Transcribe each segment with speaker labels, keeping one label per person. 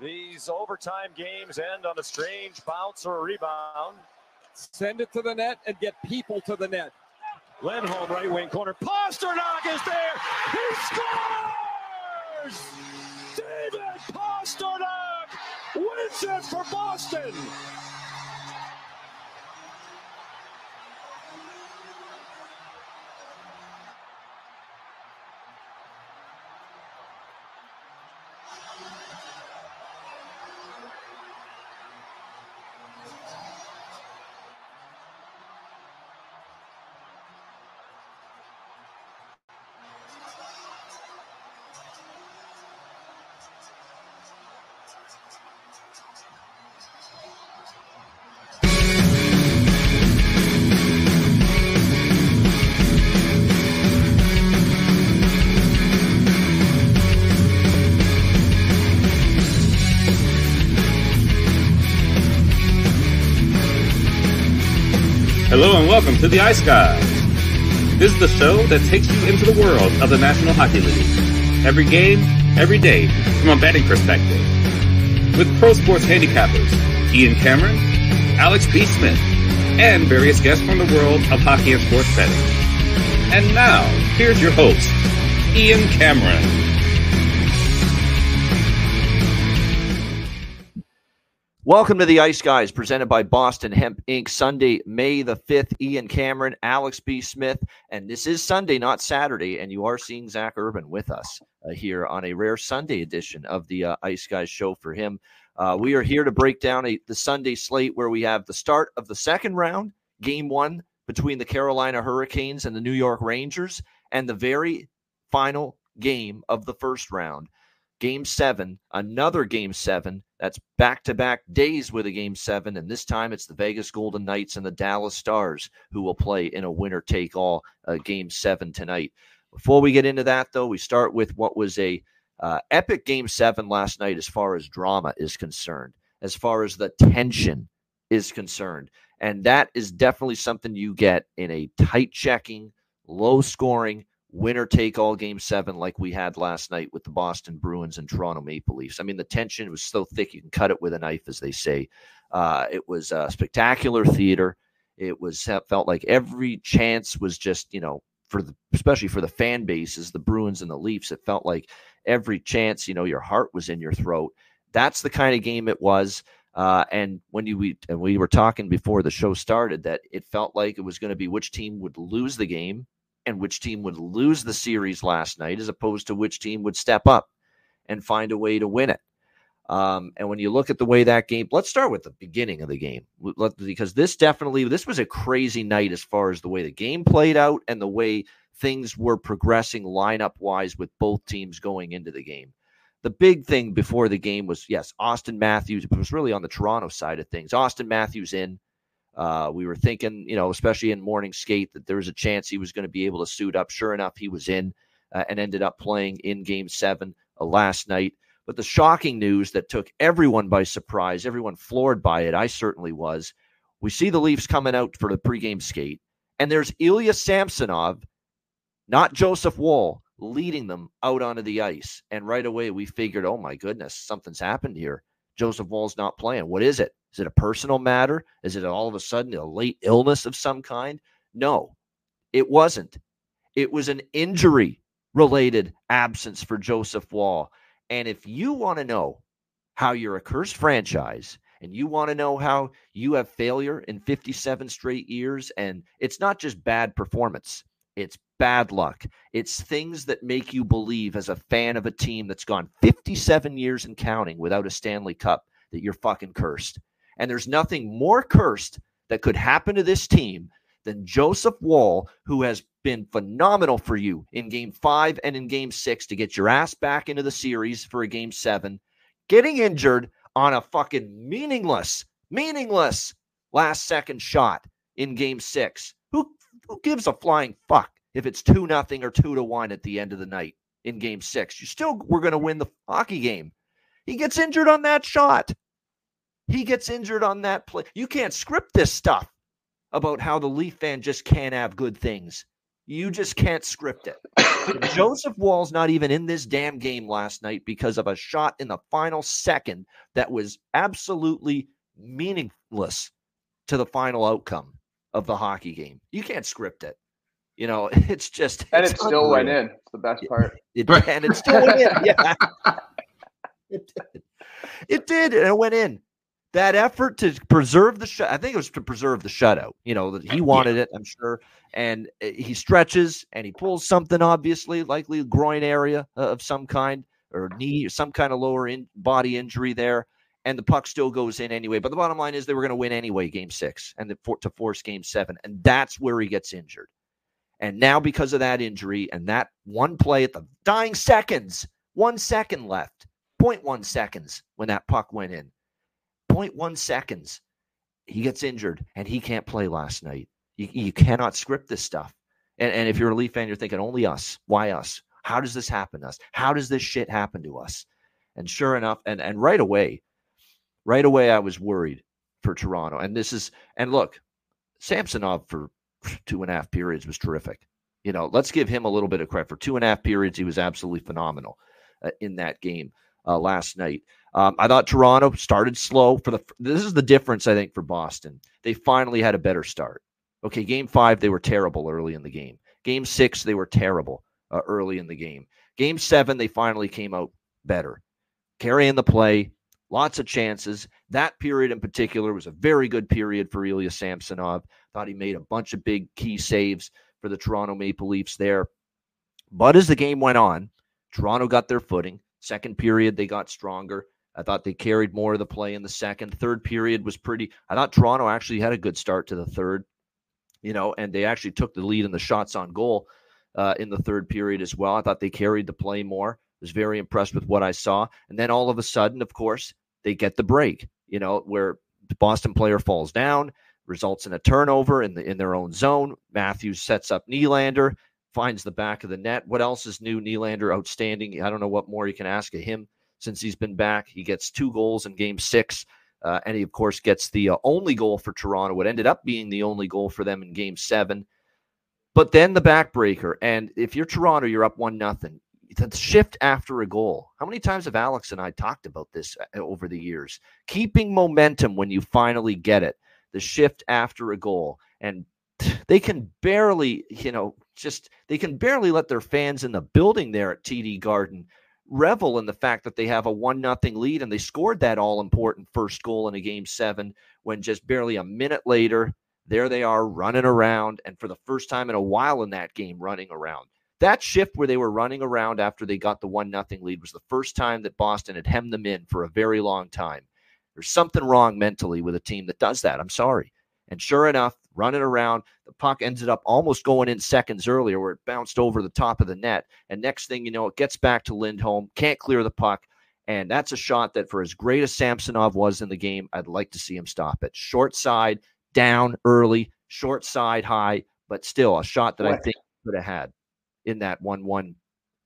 Speaker 1: These overtime games end on a strange bounce or rebound.
Speaker 2: Send it to the net and get people to the net.
Speaker 1: Lindholm, right wing corner. Pastrnak is there. He scores! David Pastrnak wins it for Boston.
Speaker 3: Hello and welcome to the Ice Guys. This is the show that takes you into the world of the National Hockey League. Every game, every day, from a betting perspective. With pro sports handicappers, Ian Cameron, Alex B. Smith, and various guests from the world of hockey and sports betting. And now, here's your host, Ian Cameron.
Speaker 4: Welcome to the Ice Guys, presented by Boston Hemp Inc. Sunday, May the 5th. Ian Cameron, Alex B. Smith, and this is Sunday, not Saturday, and you are seeing Zach Urban with us here on a rare Sunday edition of the Ice Guys show for him. We are here to break down the Sunday slate where we have the start of the second round, Game 1 between the Carolina Hurricanes and the New York Rangers, and the very final game of the first round. Game 7, another Game 7. That's back-to-back days with a Game 7, and this time it's the Vegas Golden Knights and the Dallas Stars who will play in a winner-take-all Game 7 tonight. Before we get into that, though, we start with what was a epic Game 7 last night as far as drama is concerned, as far as the tension is concerned. And that is definitely something you get in a tight-checking, low-scoring, winner-take-all Game 7 like we had last night with the Boston Bruins and Toronto Maple Leafs. I mean, the tension was so thick you can cut it with a knife, as they say. It was spectacular theater. It felt like every chance was just, especially for the fan bases, the Bruins and the Leafs, it felt like every chance, your heart was in your throat. That's the kind of game it was. And when we were talking before the show started that it felt like it was going to be which team would lose the game and which team would lose the series last night as opposed to which team would step up and find a way to win it. And when you look at the way that game, let's start with the beginning of the game, because this was a crazy night as far as the way the game played out and the way things were progressing lineup-wise with both teams going into the game. The big thing before the game was, yes, Auston Matthews. It was really on the Toronto side of things. Auston Matthews in. We were thinking, especially in morning skate, that there was a chance he was going to be able to suit up. Sure enough, he was in and ended up playing in Game 7 last night. But the shocking news that took everyone by surprise, everyone floored by it, I certainly was, we see the Leafs coming out for the pregame skate, and there's Ilya Samsonov, not Joseph Woll, leading them out onto the ice. And right away we figured, oh my goodness, something's happened here. Joseph Woll's not playing. What is it? Is it a personal matter? Is it all of a sudden a late illness of some kind? No, it wasn't. It was an injury-related absence for Joseph Woll. And if you want to know how you're a cursed franchise and you want to know how you have failure in 57 straight years, and it's not just bad performance, it's bad luck. It's things that make you believe as a fan of a team that's gone 57 years and counting without a Stanley Cup that you're fucking cursed. And there's nothing more cursed that could happen to this team than Joseph Woll, who has been phenomenal for you in Game 5 and in Game 6 to get your ass back into the series for a Game 7, getting injured on a fucking meaningless last-second shot in Game 6. Who gives a flying fuck if it's 2-0 or 2-1 at the end of the night in Game 6? You still were going to win the hockey game. He gets injured on that shot. He gets injured on that play. You can't script this stuff about how the Leaf fan just can't have good things. You just can't script it. Joseph Woll's not even in this damn game last night because of a shot in the final second that was absolutely meaningless to the final outcome of the hockey game. You can't script it. It's just...
Speaker 5: And it still went in. It's the best part.
Speaker 4: And it still went in. Yeah. It did, and it went in. That effort to preserve the shut, I think it was to preserve the shutout. That he wanted it, I'm sure. And he stretches and he pulls something, obviously, likely a groin area of some kind, or knee, or some kind of lower body injury there. And the puck still goes in anyway. But the bottom line is they were going to win anyway, Game 6, and to force Game 7. And that's where he gets injured. And now, because of that injury and that one play at the dying seconds, 1 second left, 0.1 seconds when that puck went in. 0.1 seconds, he gets injured, and he can't play last night. You cannot script this stuff. And if you're a Leaf fan, you're thinking, only us. Why us? How does this happen to us? How does this shit happen to us? And sure enough, and right away, I was worried for Toronto. And look, Samsonov for 2.5 periods was terrific. Let's give him a little bit of credit. For 2.5 periods, he was absolutely phenomenal in that game last night. I thought Toronto started slow. This is the difference, I think, for Boston. They finally had a better start. Okay, Game 5, they were terrible early in the game. Game 6, they were terrible early in the game. Game 7, they finally came out better. Carrying the play, lots of chances. That period in particular was a very good period for Ilya Samsonov. Thought he made a bunch of big key saves for the Toronto Maple Leafs there. But as the game went on, Toronto got their footing. Second period, they got stronger. I thought they carried more of the play in the second. Third period was I thought Toronto actually had a good start to the third, and they actually took the lead in the shots on goal in the third period as well. I thought they carried the play more. Was very impressed with what I saw. And then all of a sudden, of course, they get the break, where the Boston player falls down, results in a turnover in their own zone. Matthews sets up Nylander, finds the back of the net. What else is new? Nylander, outstanding. I don't know what more you can ask of him since he's been back. He gets 2 goals in Game 6, and he, of course, gets the only goal for Toronto. What ended up being the only goal for them in Game 7. But then the backbreaker, and if you're Toronto, you're up 1-0. The shift after a goal. How many times have Alex and I talked about this over the years? Keeping momentum when you finally get it. The shift after a goal. And they can barely, they can barely let their fans in the building there at TD Garden revel in the fact that they have a 1-0 lead, and they scored that all-important first goal in a Game 7 when just barely a minute later, there they are running around, and for the first time in a while in that game, running around. That shift where they were running around after they got the 1-0 lead was the first time that Boston had hemmed them in for a very long time. There's something wrong mentally with a team that does that. I'm sorry. And sure enough, running around, the puck ended up almost going in seconds earlier where it bounced over the top of the net. And next thing you know, it gets back to Lindholm, can't clear the puck. And that's a shot that for as great as Samsonov was in the game, I'd like to see him stop it. Short side, down early, short side, high, but still a shot that I think he could have had in that 1-1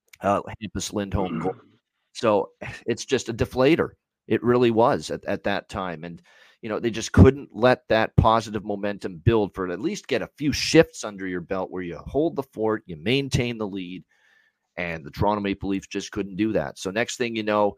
Speaker 4: Hampus Lindholm goal. So it's just a deflator. It really was at that time. And, they just couldn't let that positive momentum build for at least get a few shifts under your belt where you hold the fort, you maintain the lead, and the Toronto Maple Leafs just couldn't do that. So next thing you know,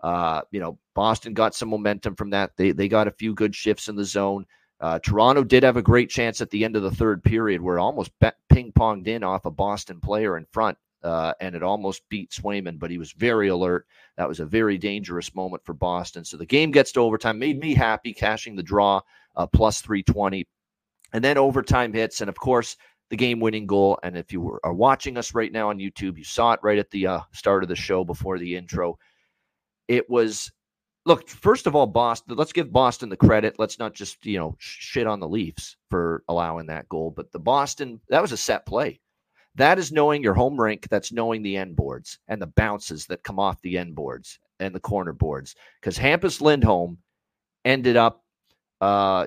Speaker 4: Boston got some momentum from that. They got a few good shifts in the zone. Toronto did have a great chance at the end of the third period where it almost ping-ponged in off a Boston player in front, and it almost beat Swayman, but he was very alert. That was a very dangerous moment for Boston. So the game gets to overtime, made me happy, cashing the draw, plus 320. And then overtime hits, and of course, the game-winning goal. And if you are watching us right now on YouTube, you saw it right at the start of the show before the intro. It was... Look, first of all, Boston, let's give Boston the credit. Let's not just, shit on the Leafs for allowing that goal. But the Boston, that was a set play. That is knowing your home rink. That's knowing the end boards and the bounces that come off the end boards and the corner boards. Because Hampus Lindholm ended up, throwing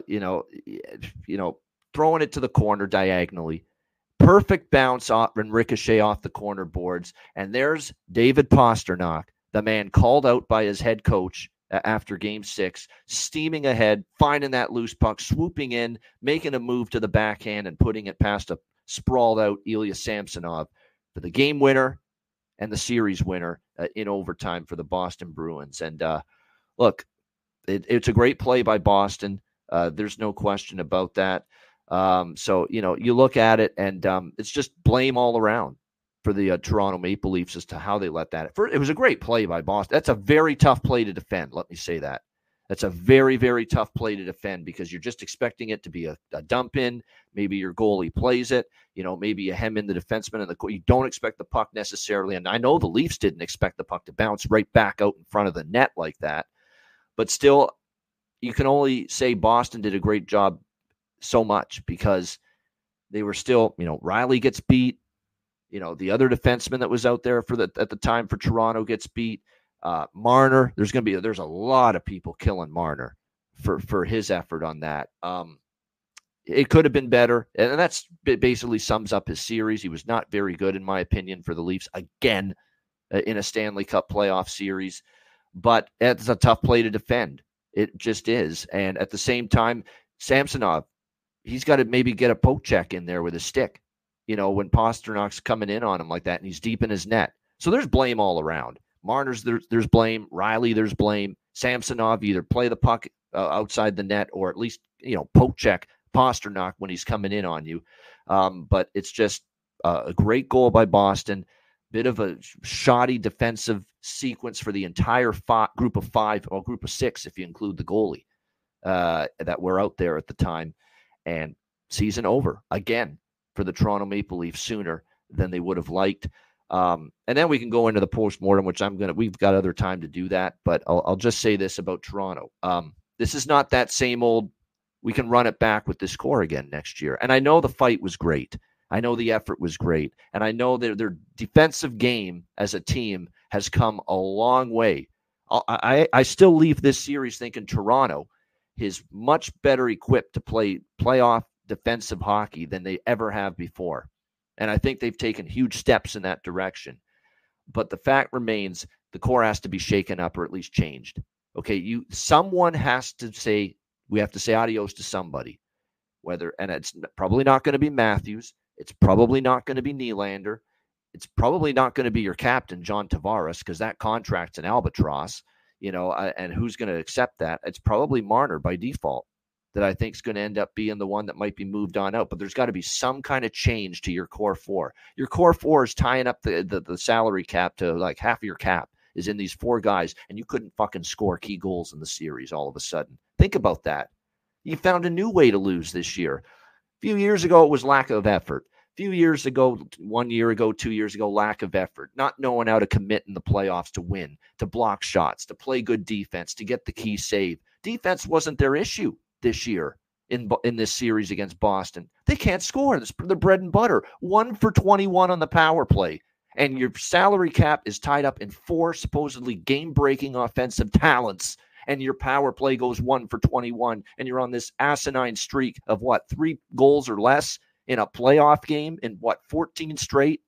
Speaker 4: it to the corner diagonally. Perfect bounce off and ricochet off the corner boards. And there's David Pastrnak, the man called out by his head coach after Game 6, steaming ahead, finding that loose puck, swooping in, making a move to the backhand and putting it past a sprawled out Ilya Samsonov for the game winner and the series winner in overtime for the Boston Bruins. And look, it's a great play by Boston. There's no question about that. So, you look at it, and it's just blame all around for the Toronto Maple Leafs as to how they let that. It was a great play by Boston. That's a very tough play to defend. Let me say that. That's a very, very tough play to defend because you're just expecting it to be a dump in. Maybe your goalie plays it. Maybe you hem in the defenseman and you don't expect the puck necessarily. And I know the Leafs didn't expect the puck to bounce right back out in front of the net like that. But still, you can only say Boston did a great job so much because they were still, Riley gets beat. The other defenseman that was out there at the time for Toronto gets beat. Marner, there's a lot of people killing Marner for his effort on that. It could have been better, and that's basically sums up his series. He was not very good, in my opinion, for the Leafs again in a Stanley Cup playoff series. But it's a tough play to defend. It just is. And at the same time, Samsonov, he's got to maybe get a poke check in there with a stick. When Pasternak's coming in on him like that, and he's deep in his net. So there's blame all around. Marner's there's blame. Riley, there's blame. Samsonov, either play the puck outside the net or at least, poke check Pasternak when he's coming in on you. But it's just a great goal by Boston. Bit of a shoddy defensive sequence for the entire group of six, if you include the goalie that were out there at the time. And season over again for the Toronto Maple Leafs sooner than they would have liked. And then we can go into the postmortem, which we've got other time to do that, but I'll just say this about Toronto. This is not that same old, we can run it back with this core again next year. And I know the fight was great. I know the effort was great. And I know their defensive game as a team has come a long way. I still leave this series thinking Toronto is much better equipped to play playoff defensive hockey than they ever have before. And I think they've taken huge steps in that direction. But the fact remains, the core has to be shaken up or at least changed. Okay, someone has to say, we have to say adios to somebody. And it's probably not going to be Matthews. It's probably not going to be Nylander. It's probably not going to be your captain, John Tavares, because that contract's an albatross, and who's going to accept that? It's probably Marner by default that I think is going to end up being the one that might be moved on out. But there's got to be some kind of change to your core four. Your core four is tying up the salary cap to like half of your cap is in these four guys, and you couldn't fucking score key goals in the series all of a sudden. Think about that. You found a new way to lose this year. A few years ago, it was lack of effort. A few years ago, 1 year ago, 2 years ago, lack of effort. Not knowing how to commit in the playoffs to win, to block shots, to play good defense, to get the key save. Defense wasn't their issue this year in this series against Boston. They can't score. It's their bread and butter. 1 for 21 on the power play. And your salary cap is tied up in 4 supposedly game-breaking offensive talents. And your power play goes 1 for 21, and you're on this asinine streak of 3 goals or less in a playoff game in 14 straight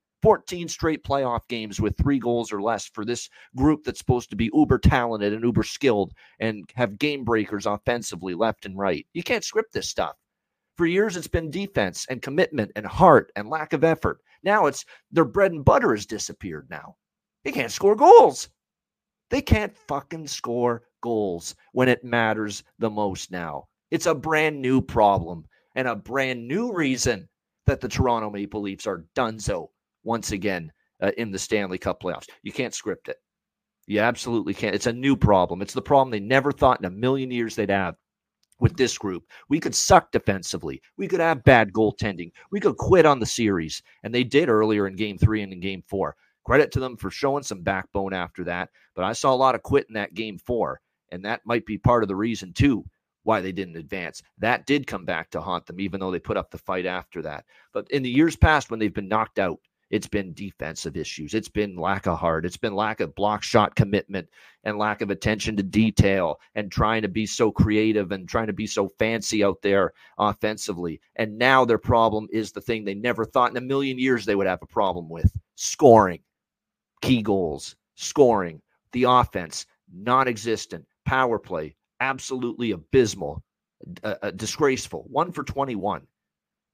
Speaker 4: playoff games with 3 goals or less for this group that's supposed to be uber talented and uber skilled and have game breakers offensively left and right. You can't script this stuff. For years, it's been defense and commitment and heart and lack of effort. Now it's their bread and butter has disappeared now. They can't score goals. They can't fucking score goals when it matters the most now. It's a brand new problem and a brand new reason that the Toronto Maple Leafs are donezo once again in the Stanley Cup playoffs. You can't script it. You absolutely can't. It's a new problem. It's the problem they never thought in a million years they'd have with this group. We could suck defensively. We could have bad goaltending. We could quit on the series. And they did earlier in Game 3 and in Game 4. Credit to them for showing some backbone after that. But I saw a lot of quit in that Game 4. And that might be part of the reason, too, why they didn't advance. That did come back to haunt them, even though they put up the fight after that. But in the years past, when they've been knocked out, it's been defensive issues. It's been lack of heart. It's been lack of block shot commitment and lack of attention to detail and trying to be so creative and trying to be so fancy out there offensively. And now their problem is the thing they never thought in a million years they would have a problem with: scoring, key goals, scoring, the offense, non-existent, power play, absolutely abysmal, disgraceful, 1 for 21.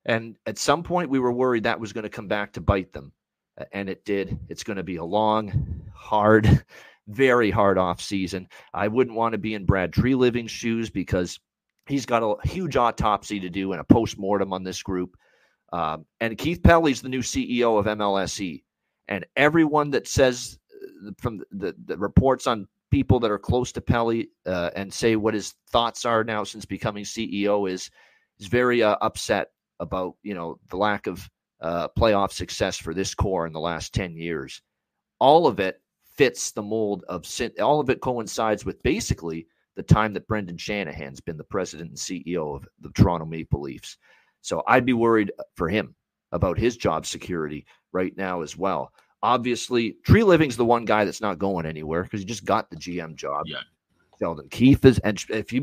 Speaker 4: And at some point, we were worried that was going to come back to bite them. And it did. It's going to be a long, hard, very hard off season. I wouldn't want to be in Brad Treliving's shoes because he's got a huge autopsy to do and a postmortem on this group. And Keith Pelley's the new CEO of MLSE. And everyone that says from the reports on people that are close to Pelley and say what his thoughts are now since becoming CEO is very upset about, the lack of playoff success for this core in the last 10 years. All of it fits the mold of all of it coincides with basically the time that Brendan Shanahan's been the president and CEO of the Toronto Maple Leafs. So I'd be worried for him about his job security right now as well. Obviously, Treliving's the one guy that's not going anywhere because he just got the GM job.
Speaker 6: Yeah.
Speaker 4: Sheldon Keefe is, and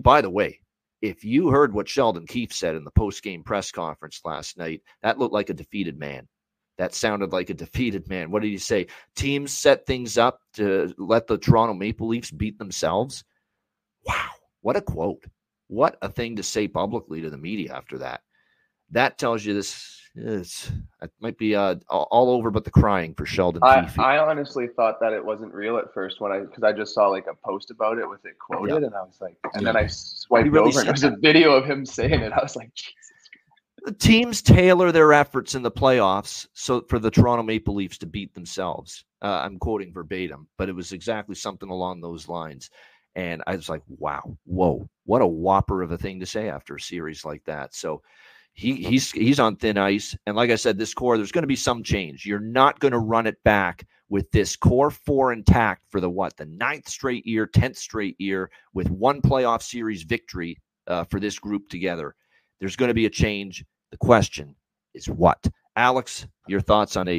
Speaker 4: if you heard what Sheldon Keefe said in the post-game press conference last night, that looked like a defeated man. That sounded like a defeated man. What did he say? Teams set things up to let the Toronto Maple Leafs beat themselves. Wow, what a quote. What a thing to say publicly to the media after that. That tells you it might be all over but the crying for Sheldon Keefe.
Speaker 5: I honestly thought that it wasn't real at first because I just saw like a post about it with it quoted, and I was like, and then I swiped over and there's a video of him saying it. I was like, Jesus.
Speaker 4: The teams tailor their efforts in the playoffs so for the Toronto Maple Leafs to beat themselves. I'm quoting verbatim, but it was exactly something along those lines. And I was like, wow, whoa, what a whopper of a thing to say after a series like that. So he's on thin ice. And like I said, this core, there's going to be some change. You're not going to run it back with this core four intact for the 9th straight year, 10th straight year with one playoff series victory for this group together. There's going to be a change. The question is what? Alex, your thoughts on a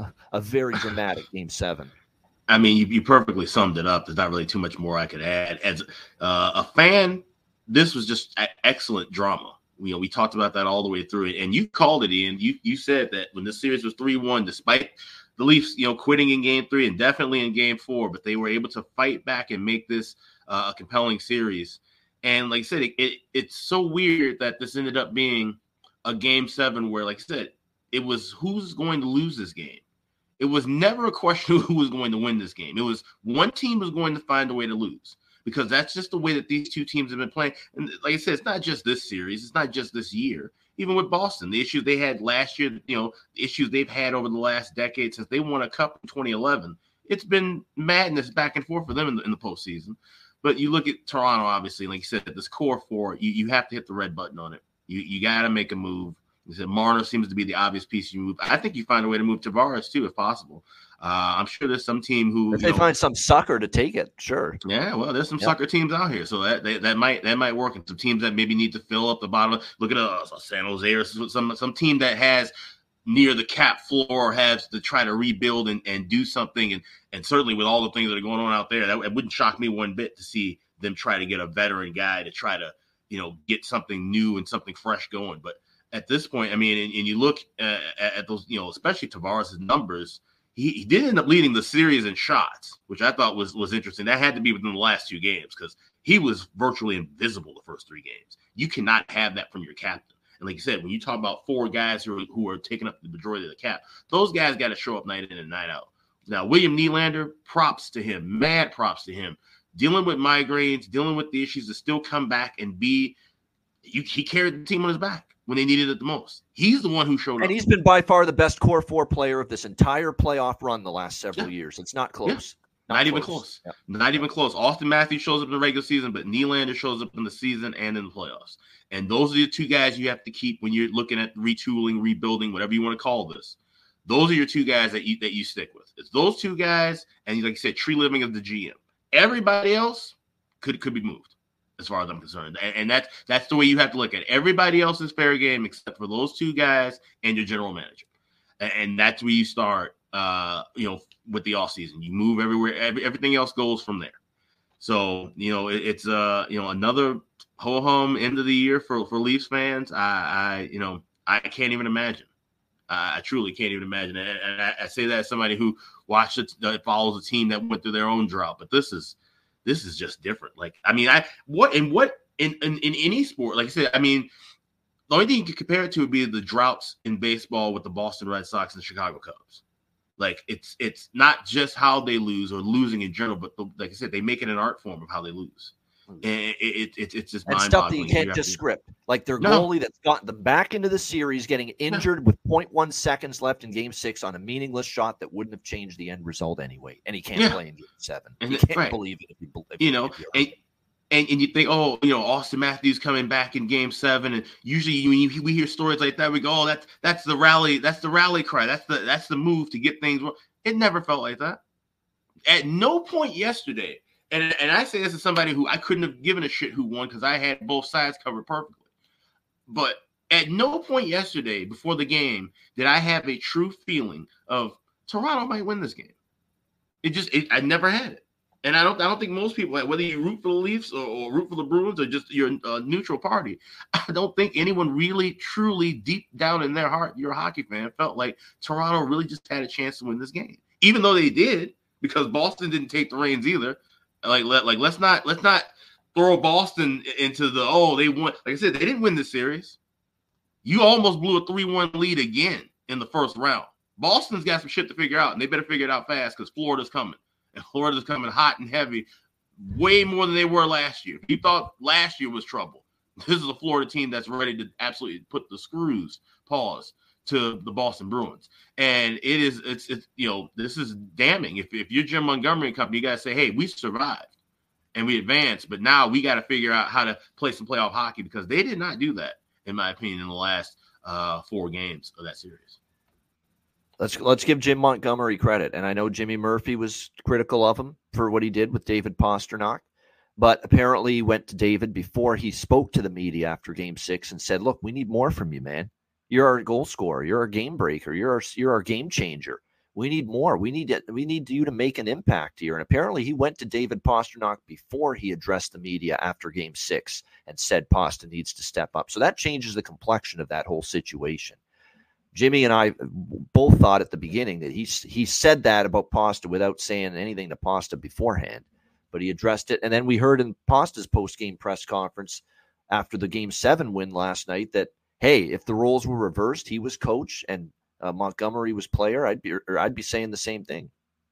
Speaker 4: very dramatic Game 7.
Speaker 6: I mean, you perfectly summed it up. There's not really too much more I could add. As a fan, this was just excellent drama. We talked about that all the way through it, and you called it, Ian. You said that when this series was 3-1, despite the Leafs, quitting in Game 3 and definitely in Game 4, but they were able to fight back and make this a compelling series. And like I said, it's so weird that this ended up being a Game 7 where, like I said, it was who's going to lose this game. It was never a question of who was going to win this game. It was one team was going to find a way to lose because that's just the way that these two teams have been playing. And like I said, it's not just this series. It's not just this year. Even with Boston, the issues they had last year, the issues they've had over the last decade since they won a cup in 2011, it's been madness back and forth for them in the postseason. But you look at Toronto, obviously, like you said, this core four, you have to hit the red button on it. You got to make a move. You said Marner seems to be the obvious piece you move. I think you find a way to move Tavares too, if possible. I'm sure there's some team who
Speaker 4: if they find some sucker to take it, sure.
Speaker 6: Yeah, well, there's some sucker teams out here, so that might work. And some teams that maybe need to fill up the bottom. Look at San Jose or some team that has near the cap floor or has to try to rebuild and do something. And certainly with all the things that are going on out there, it wouldn't shock me one bit to see them try to get a veteran guy to try to get something new and something fresh going. But at this point, I mean, and you look at those, especially Tavares' numbers, he did end up leading the series in shots, which I thought was interesting. That had to be within the last 2 games because he was virtually invisible the first 3 games. You cannot have that from your captain. And like you said, when you talk about 4 guys who are taking up the majority of the cap, those guys got to show up night in and night out. Now, William Nylander, props to him, mad props to him. Dealing with migraines, dealing with the issues to still come back and he carried the team on his back when they needed it the most. He's the one who showed up.
Speaker 4: And he's been by far the best core 4 player of this entire playoff run the last several years. It's not close.
Speaker 6: Yeah. Not even close. Yeah. Not even close. Austin Matthews shows up in the regular season, but Nylander shows up in the season and in the playoffs. And those are the 2 guys you have to keep when you're looking at retooling, rebuilding, whatever you want to call this. Those are your 2 guys that you stick with. It's those 2 guys, and like you said, Treliving is the GM. Everybody else could be moved, as far as I'm concerned. And that's the way you have to look at it. Everybody else is fair game except for those 2 guys and your general manager. And that's where you start, with the offseason. You move everywhere. Everything else goes from there. So, it's another ho-hum end of the year for Leafs fans. I can't even imagine. I truly can't even imagine. And I say that as somebody who watched it, follows a team that went through their own drought. But this is just different. Like, I mean, in any sport, like I said, I mean, the only thing you could compare it to would be the droughts in baseball with the Boston Red Sox and the Chicago Cubs. Like it's not just how they lose or losing in general, but like I said, they make it an art form of how they lose. And it's just
Speaker 4: and stuff that you can't just script. Like their goalie that's gotten them back into the series, getting injured with 0.1 seconds left in Game 6 on a meaningless shot that wouldn't have changed the end result anyway, and he can't play in Game 7. And you can't believe it if you believe
Speaker 6: And you think, Austin Matthews coming back in Game 7, and usually when we hear stories like that, we go, "Oh, that's the rally cry, that's the move to get things." It never felt like that. At no point yesterday, and I say this as somebody who I couldn't have given a shit who won because I had both sides covered perfectly. But at no point yesterday before the game did I have a true feeling of Toronto might win this game. I never had it. And I don't think most people, whether you root for the Leafs or root for the Bruins or just you're a neutral party, I don't think anyone really, truly, deep down in their heart, you're a hockey fan, felt like Toronto really just had a chance to win this game. Even though they did, because Boston didn't take the reins either. Let's not throw Boston into they won. Like I said, they didn't win this series. You almost blew a 3-1 lead again in the first round. Boston's got some shit to figure out, and they better figure it out fast because Florida's coming. And Florida's coming hot and heavy, way more than they were last year. You thought last year was trouble. This is a Florida team that's ready to absolutely put the pause to the Boston Bruins. And it's this is damning. If you're Jim Montgomery and company, you got to say, hey, we survived and we advanced, but now we got to figure out how to play some playoff hockey because they did not do that, in my opinion, in the last 4 games of that series.
Speaker 4: Let's give Jim Montgomery credit. And I know Jimmy Murphy was critical of him for what he did with David Pastrnak, but apparently he went to David before he spoke to the media after Game 6 and said, look, we need more from you, man. You're our goal scorer. You're our game breaker. You're our game changer. We need more. We need you to make an impact here. And apparently he went to David Pastrnak before he addressed the media after Game 6 and said Pasta needs to step up. So that changes the complexion of that whole situation. Jimmy and I both thought at the beginning that he said that about Pasta without saying anything to Pasta beforehand, but he addressed it. And then we heard in Pasta's post-game press conference after the Game 7 win last night that, hey, if the roles were reversed, he was coach and Montgomery was player, I'd be saying the same thing.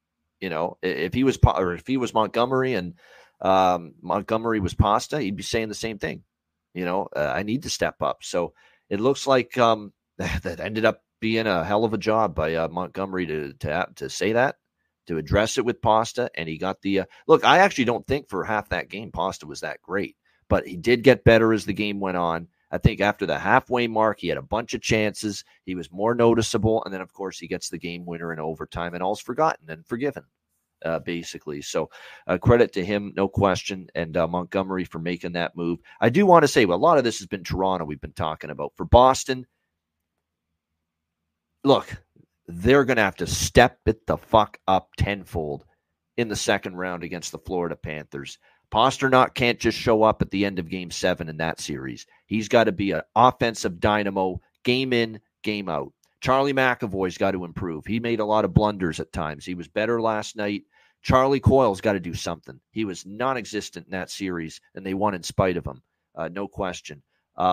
Speaker 4: If he was Montgomery and Montgomery was Pasta, he'd be saying the same thing. I need to step up. So it looks like that ended up being a hell of a job by Montgomery to say that, to address it with Pasta. And he got the look. I actually don't think for half that game Pasta was that great, but he did get better as the game went on. I think after the halfway mark, he had a bunch of chances. He was more noticeable. And then, of course, he gets the game winner in overtime and all's forgotten and forgiven, basically. So credit to him, no question, and Montgomery for making that move. I do want to say, a lot of this has been Toronto we've been talking about. For Boston, look, they're going to have to step it the fuck up tenfold in the second round against the Florida Panthers. Pastrnak can't just show up at the end of Game 7 in that series. He's got to be an offensive dynamo, game in, game out. Charlie McAvoy's got to improve. He made a lot of blunders at times. He was better last night. Charlie Coyle's got to do something. He was non-existent in that series, and they won in spite of him. No question.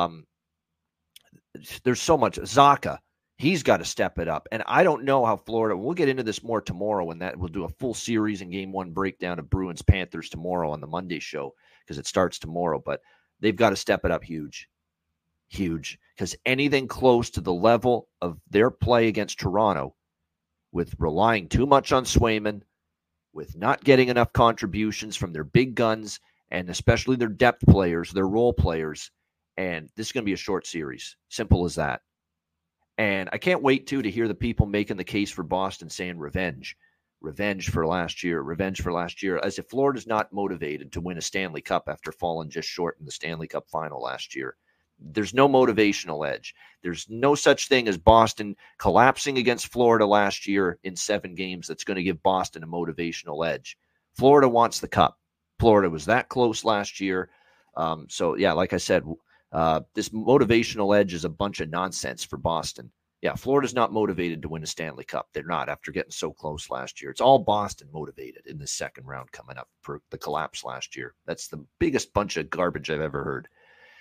Speaker 4: There's so much. Zacha. He's got to step it up. And I don't know how Florida, we'll get into this more tomorrow, and that we'll do a full series in Game 1 breakdown of Bruins Panthers tomorrow on the Monday show because it starts tomorrow. But they've got to step it up huge. Because anything close to the level of their play against Toronto, with relying too much on Swayman, with not getting enough contributions from their big guns, and especially their depth players, their role players, and this is going to be a short series. Simple as that. And I can't wait, to hear the people making the case for Boston saying revenge for last year, as if Florida's not motivated to win a Stanley Cup after falling just short in the Stanley Cup final last year. There's no motivational edge. There's no such thing as Boston collapsing against Florida last year in 7 games that's going to give Boston a motivational edge. Florida wants the Cup. Florida was that close last year. Like I said, this motivational edge is a bunch of nonsense for Boston. Yeah, Florida's not motivated to win a Stanley Cup. They're not after getting so close last year. It's all Boston motivated in the second round coming up for the collapse last year. That's the biggest bunch of garbage I've ever heard.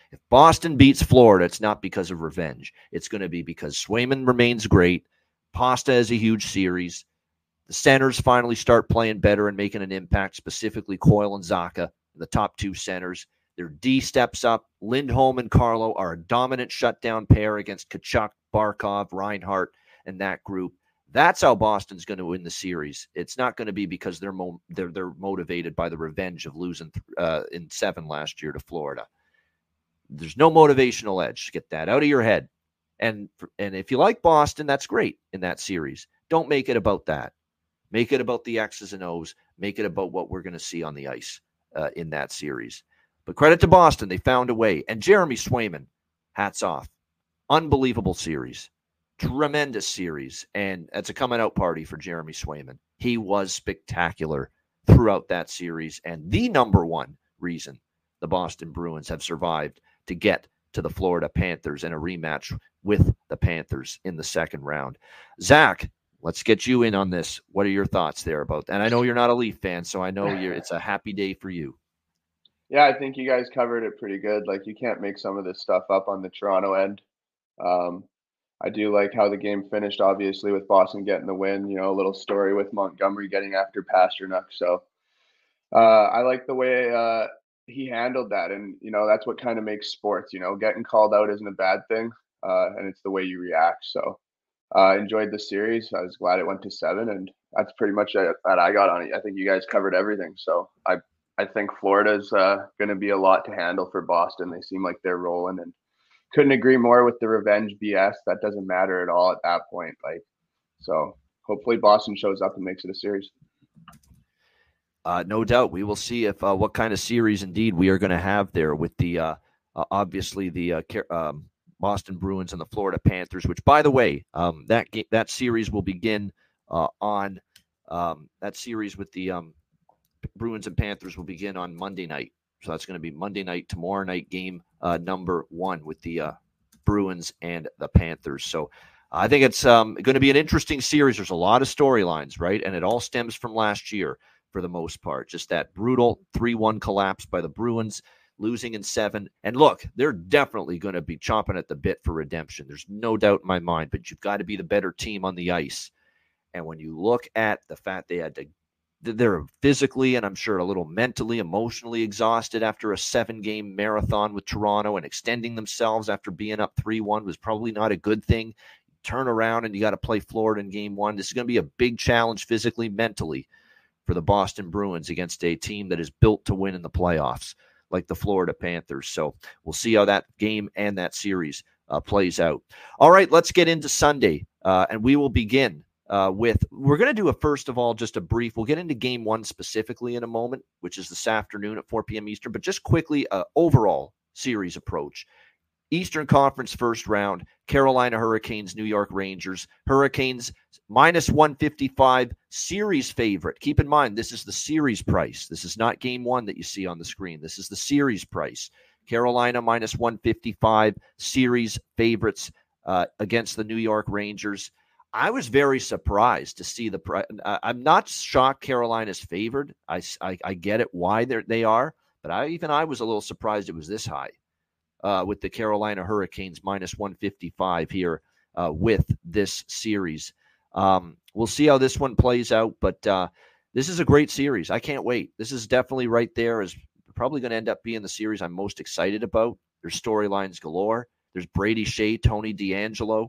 Speaker 4: If Boston beats Florida, it's not because of revenge. It's going to be because Swayman remains great. Pasta is a huge series. The centers finally start playing better and making an impact, specifically Coyle and Zacha, the top two centers. Their D steps up. Lindholm and Carlo are a dominant shutdown pair against Tkachuk, Barkov, Reinhart, and that group. That's how Boston's going to win the series. It's not going to be because they're motivated by the revenge of losing in 7 last year to Florida. There's no motivational edge. Get that out of your head. And if you like Boston, that's great in that series. Don't make it about that. Make it about the X's and O's. Make it about what we're going to see on the ice in that series. But credit to Boston. They found a way. And Jeremy Swayman, hats off. Unbelievable series. Tremendous series. And it's a coming out party for Jeremy Swayman. He was spectacular throughout that series and the number one reason the Boston Bruins have survived to get to the Florida Panthers in a rematch with the Panthers in the second round. Zach, let's get you in on this. What are your thoughts there about that? And I know you're not a Leaf fan, so I know it's a happy day for you.
Speaker 5: Yeah, I think you guys covered it pretty good. Like, you can't make some of this stuff up on the Toronto end. I do like how the game finished, obviously, with Boston getting the win. You know, a little story with Montgomery getting after Pasternak. So I like the way he handled that. And, you know, that's what kind of makes sports, you know, getting called out isn't a bad thing. And it's the way you react. So enjoyed the series. I was glad it went to 7. And that's pretty much that I got on it. I think you guys covered everything. So I think Florida's going to be a lot to handle for Boston. They seem like they're rolling, and couldn't agree more with the revenge BS. That doesn't matter at all at that point. Like, so hopefully Boston shows up and makes it a series.
Speaker 4: No doubt. We will see if what kind of series indeed we are going to have there with the obviously the Boston Bruins and the Florida Panthers. Which, by the way, that series will begin on that series with the Bruins and Panthers will begin on Monday night. So that's going to be Monday night, tomorrow night game number 1 with the Bruins and the Panthers. So I think it's going to be an interesting series. There's a lot of storylines, right? And it all stems from last year for the most part. Just that brutal 3-1 collapse by the Bruins, losing in 7. And look, they're definitely going to be chomping at the bit for redemption. There's no doubt in my mind, but you've got to be the better team on the ice. And when you look at the fact they're physically and I'm sure a little mentally, emotionally exhausted after a 7-game marathon with Toronto, and extending themselves after being up 3-1 was probably not a good thing. Turn around and you got to play Florida in game 1. This is going to be a big challenge physically, mentally for the Boston Bruins against a team that is built to win in the playoffs like the Florida Panthers. So we'll see how that game and that series plays out. All right, let's get into Sunday, and we will begin we're going to do first of all, just a brief, we'll get into game 1 specifically in a moment, which is this afternoon at 4 p.m. Eastern, but just quickly, overall series approach. Eastern Conference first round, Carolina Hurricanes, New York Rangers. Hurricanes minus 155 series favorite. Keep in mind, this is the series price. This is not game 1 that you see on the screen. This is the series price. Carolina minus 155 series favorites against the New York Rangers. I was very surprised to see the price. I'm not shocked Carolina's favored. I get it why they are, but I was a little surprised it was this high with the Carolina Hurricanes minus 155 here with this series. We'll see how this one plays out, but this is a great series. I can't wait. This is definitely right there. Is probably going to end up being the series I'm most excited about. There's storylines galore. There's Brady Shea, Tony DeAngelo,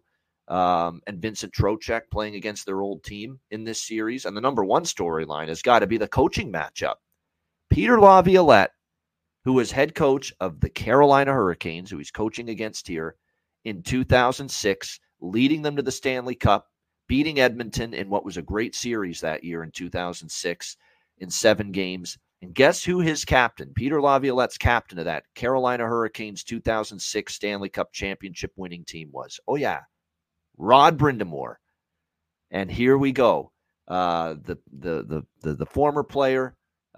Speaker 4: and Vincent Trocheck playing against their old team in this series. And the number one storyline has got to be the coaching matchup. Peter Laviolette, who was head coach of the Carolina Hurricanes, who he's coaching against here in 2006, leading them to the Stanley Cup, beating Edmonton in what was a great series that year in 2006 in 7 games. And guess who his captain, Peter Laviolette's captain of that Carolina Hurricanes 2006 Stanley Cup championship winning team was? Oh, yeah. Rod Brind'Amour. And here we go. The former player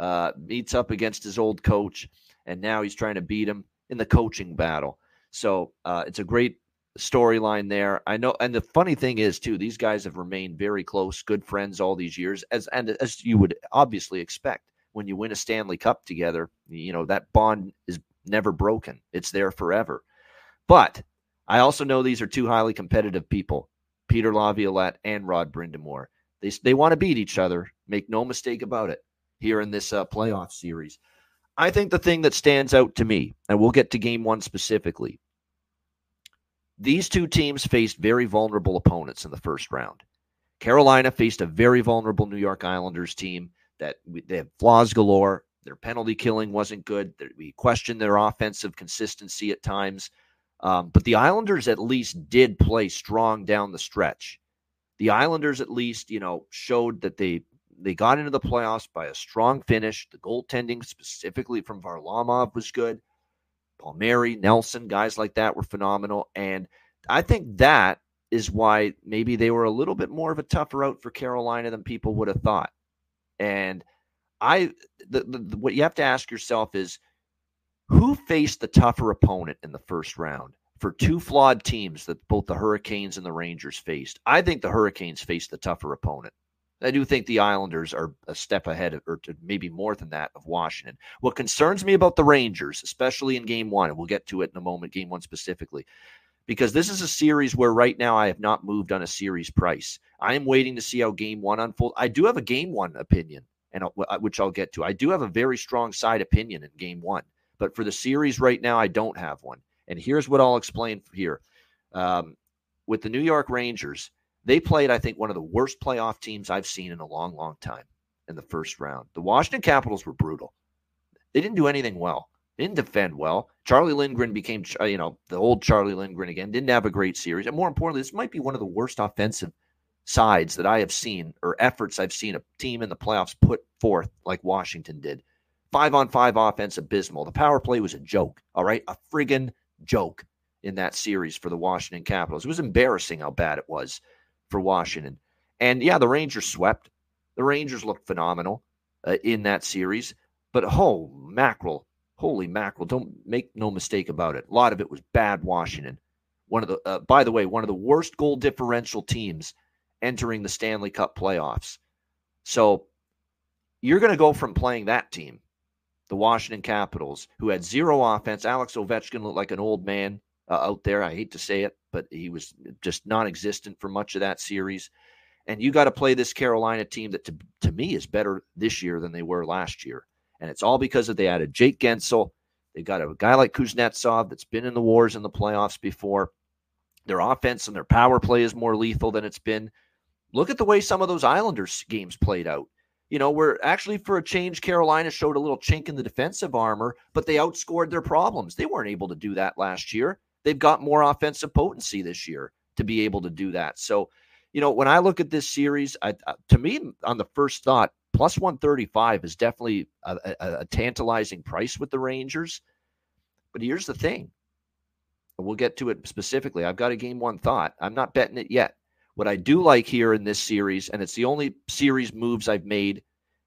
Speaker 4: meets up against his old coach, and now he's trying to beat him in the coaching battle. So it's a great storyline there. I know, and the funny thing is, too, these guys have remained very close, good friends all these years, as you would obviously expect. When you win a Stanley Cup together, you know, that bond is never broken. It's there forever. But I also know these are two highly competitive people, Peter Laviolette and Rod Brind'Amour. They want to beat each other. Make no mistake about it here in this playoff series. I think the thing that stands out to me, and we'll get to game one specifically, these two teams faced very vulnerable opponents in the first round. Carolina faced a very vulnerable New York Islanders team that they have flaws galore. Their penalty killing wasn't good. We questioned their offensive consistency at times. But the Islanders at least did play strong down the stretch. The Islanders at least, showed that they got into the playoffs by a strong finish. The goaltending, specifically from Varlamov, was good. Palmieri, Nelson, guys like that were phenomenal. And I think that is why maybe they were a little bit more of a tougher out for Carolina than people would have thought. And what you have to ask yourself is, who faced the tougher opponent in the first round for two flawed teams that both the Hurricanes and the Rangers faced? I think the Hurricanes faced the tougher opponent. I do think the Islanders are a step ahead, or maybe more than that, of Washington. What concerns me about the Rangers, especially in game one, and we'll get to it in a moment, game one specifically, because this is a series where right now I have not moved on a series price. I am waiting to see how game one unfolds. I do have a game one opinion, and which I'll get to. I do have a very strong side opinion in game one, but for the series right now, I don't have one. And here's what I'll explain here. With the New York Rangers, they played, I think, one of the worst playoff teams I've seen in a long, long time in the first round. The Washington Capitals were brutal. They didn't do anything well. They didn't defend well. Charlie Lindgren became, the old Charlie Lindgren again. Didn't have a great series. And more importantly, this might be one of the worst offensive sides that I have seen, or efforts I've seen a team in the playoffs put forth like Washington did. 5-on-5 offense, abysmal. The power play was a joke, all right? A friggin' joke in that series for the Washington Capitals. It was embarrassing how bad it was for Washington. And yeah, the Rangers swept. The Rangers looked phenomenal in that series. But holy mackerel, don't make no mistake about it. A lot of it was bad Washington. By the way, one of the worst goal differential teams entering the Stanley Cup playoffs. So you're going to go from playing that team, the Washington Capitals, who had zero offense. Alex Ovechkin looked like an old man out there. I hate to say it, but he was just non-existent for much of that series. And you got to play this Carolina team that, to me, is better this year than they were last year. And it's all because they added Jake Gensel. They got a guy like Kuznetsov that's been in the wars in the playoffs before. Their offense and their power play is more lethal than it's been. Look at the way some of those Islanders games played out. Where actually for a change, Carolina showed a little chink in the defensive armor, but they outscored their problems. They weren't able to do that last year. They've got more offensive potency this year to be able to do that. So, when I look at this series, to me, on the first thought, plus 135 is definitely a tantalizing price with the Rangers. But here's the thing. We'll get to it specifically. I've got a game one thought. I'm not betting it yet. What I do like here in this series, and it's the only series moves I've made,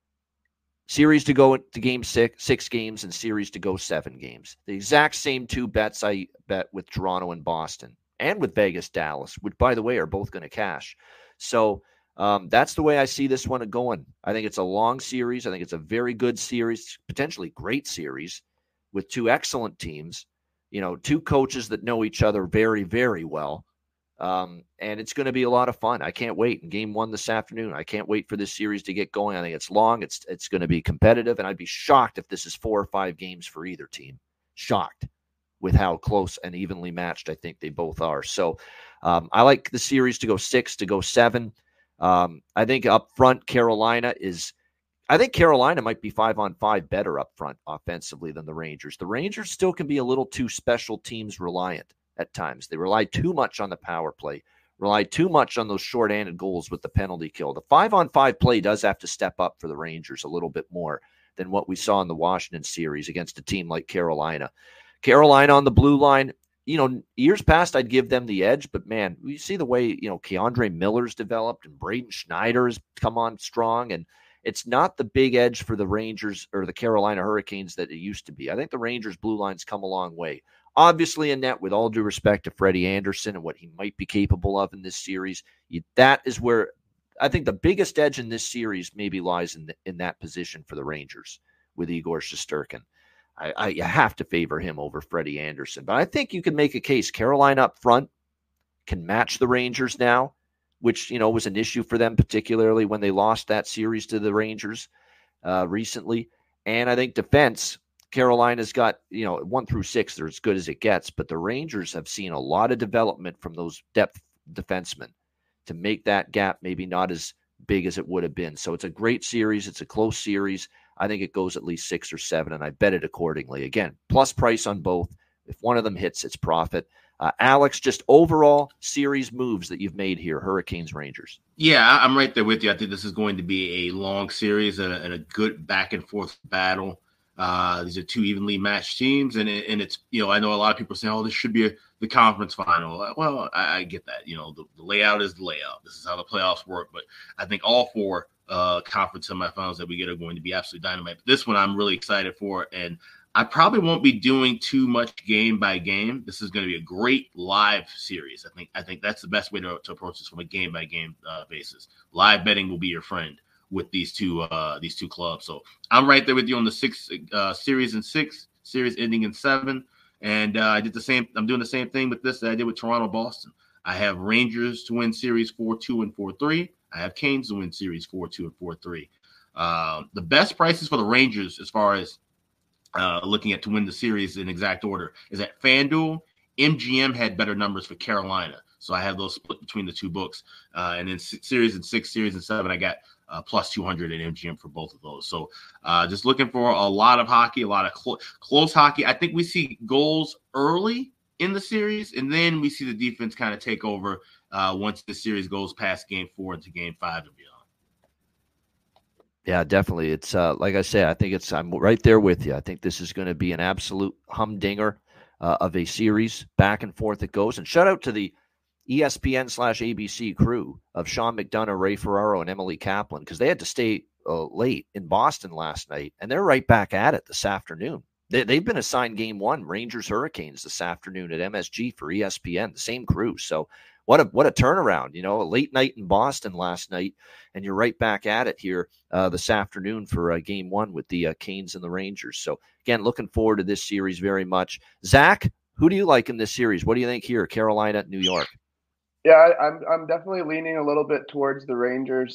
Speaker 4: series to go to game six games, and series to go 7 games. The exact same 2 bets I bet with Toronto and Boston, and with Vegas, Dallas, which, by the way, are both going to cash. So that's the way I see this one going. I think it's a long series. I think it's a very good series, potentially great series, with 2 excellent teams, 2 coaches that know each other very, very well. And it's going to be a lot of fun. I can't wait. In game 1 this afternoon, I can't wait for this series to get going. I think it's long. It's going to be competitive, and I'd be shocked if this is 4 or 5 games for either team. Shocked with how close and evenly matched I think they both are. So I like the series to go 6, to go 7. I think up front, Carolina might be 5-on-5 better up front offensively than the Rangers. The Rangers still can be a little too special teams reliant at times. They rely too much on the power play, rely too much on those short-handed goals with the penalty kill. The 5-on-5 play does have to step up for the Rangers a little bit more than what we saw in the Washington series against a team like Carolina. Carolina on the blue line, years past I'd give them the edge, but man, you see the way, Keandre Miller's developed and Braden Schneider has come on strong, and it's not the big edge for the Rangers or the Carolina Hurricanes that it used to be. I think the Rangers blue line's come a long way. Obviously, Annette, with all due respect to Freddie Anderson and what he might be capable of in this series, that is where I think the biggest edge in this series maybe lies in that position for the Rangers with Igor Shesterkin. I have to favor him over Freddie Anderson. But I think you can make a case. Carolina up front can match the Rangers now, which, was an issue for them, particularly when they lost that series to the Rangers recently. And I think defense, Carolina's got, 1 through 6, they're as good as it gets. But the Rangers have seen a lot of development from those depth defensemen to make that gap maybe not as big as it would have been. So it's a great series. It's a close series. I think it goes at least 6 or 7, and I bet it accordingly. Again, plus price on both. If one of them hits, it's profit. Alex, just overall series moves that you've made here, Hurricanes, Rangers.
Speaker 6: Yeah, I'm right there with you. I think this is going to be a long series and a good back and forth battle. These are two evenly matched teams, and it's, I know a lot of people say, oh, this should be the conference final. Well, I get that. The layout is the layout. This is how the playoffs work. But I think all 4 conference semifinals that we get are going to be absolutely dynamite. But this one I'm really excited for, and I probably won't be doing too much game by game. This is going to be a great live series. I think that's the best way to approach this from a game by game basis. Live betting will be your friend with these two clubs. So I'm right there with you on the 6 series in 6, series ending in 7. And I'm doing the same thing with this that I did with Toronto, Boston. I have Rangers to win series 4-2 and 4-3. I have Canes to win series 4-2 and 4-3. The best prices for the Rangers, as far as looking at to win the series in exact order, is at FanDuel. MGM had better numbers for Carolina. So I have those split between the 2 books. And then series in 6, series in 7, I got plus 200 at MGM for both of those. So just looking for a lot of hockey, a lot of close hockey. I think we see goals early in the series, and then we see the defense kind of take over once the series goes past game 4 into game 5 and beyond.
Speaker 4: Yeah, definitely. It's like I say, I think I'm right there with you. I think this is going to be an absolute humdinger of a series. Back and forth it goes. And shout out to the ESPN/ABC crew of Sean McDonough, Ray Ferraro, and Emily Kaplan, because they had to stay late in Boston last night, and they're right back at it this afternoon. They've been assigned game 1, Rangers Hurricanes, this afternoon at MSG for ESPN, the same crew. So what a turnaround, a late night in Boston last night, and you're right back at it here this afternoon for game 1 with the Canes and the Rangers. So again, looking forward to this series very much. Zach, who do you like in this series? What do you think here, Carolina, New York?
Speaker 5: Yeah, I'm definitely leaning a little bit towards the Rangers.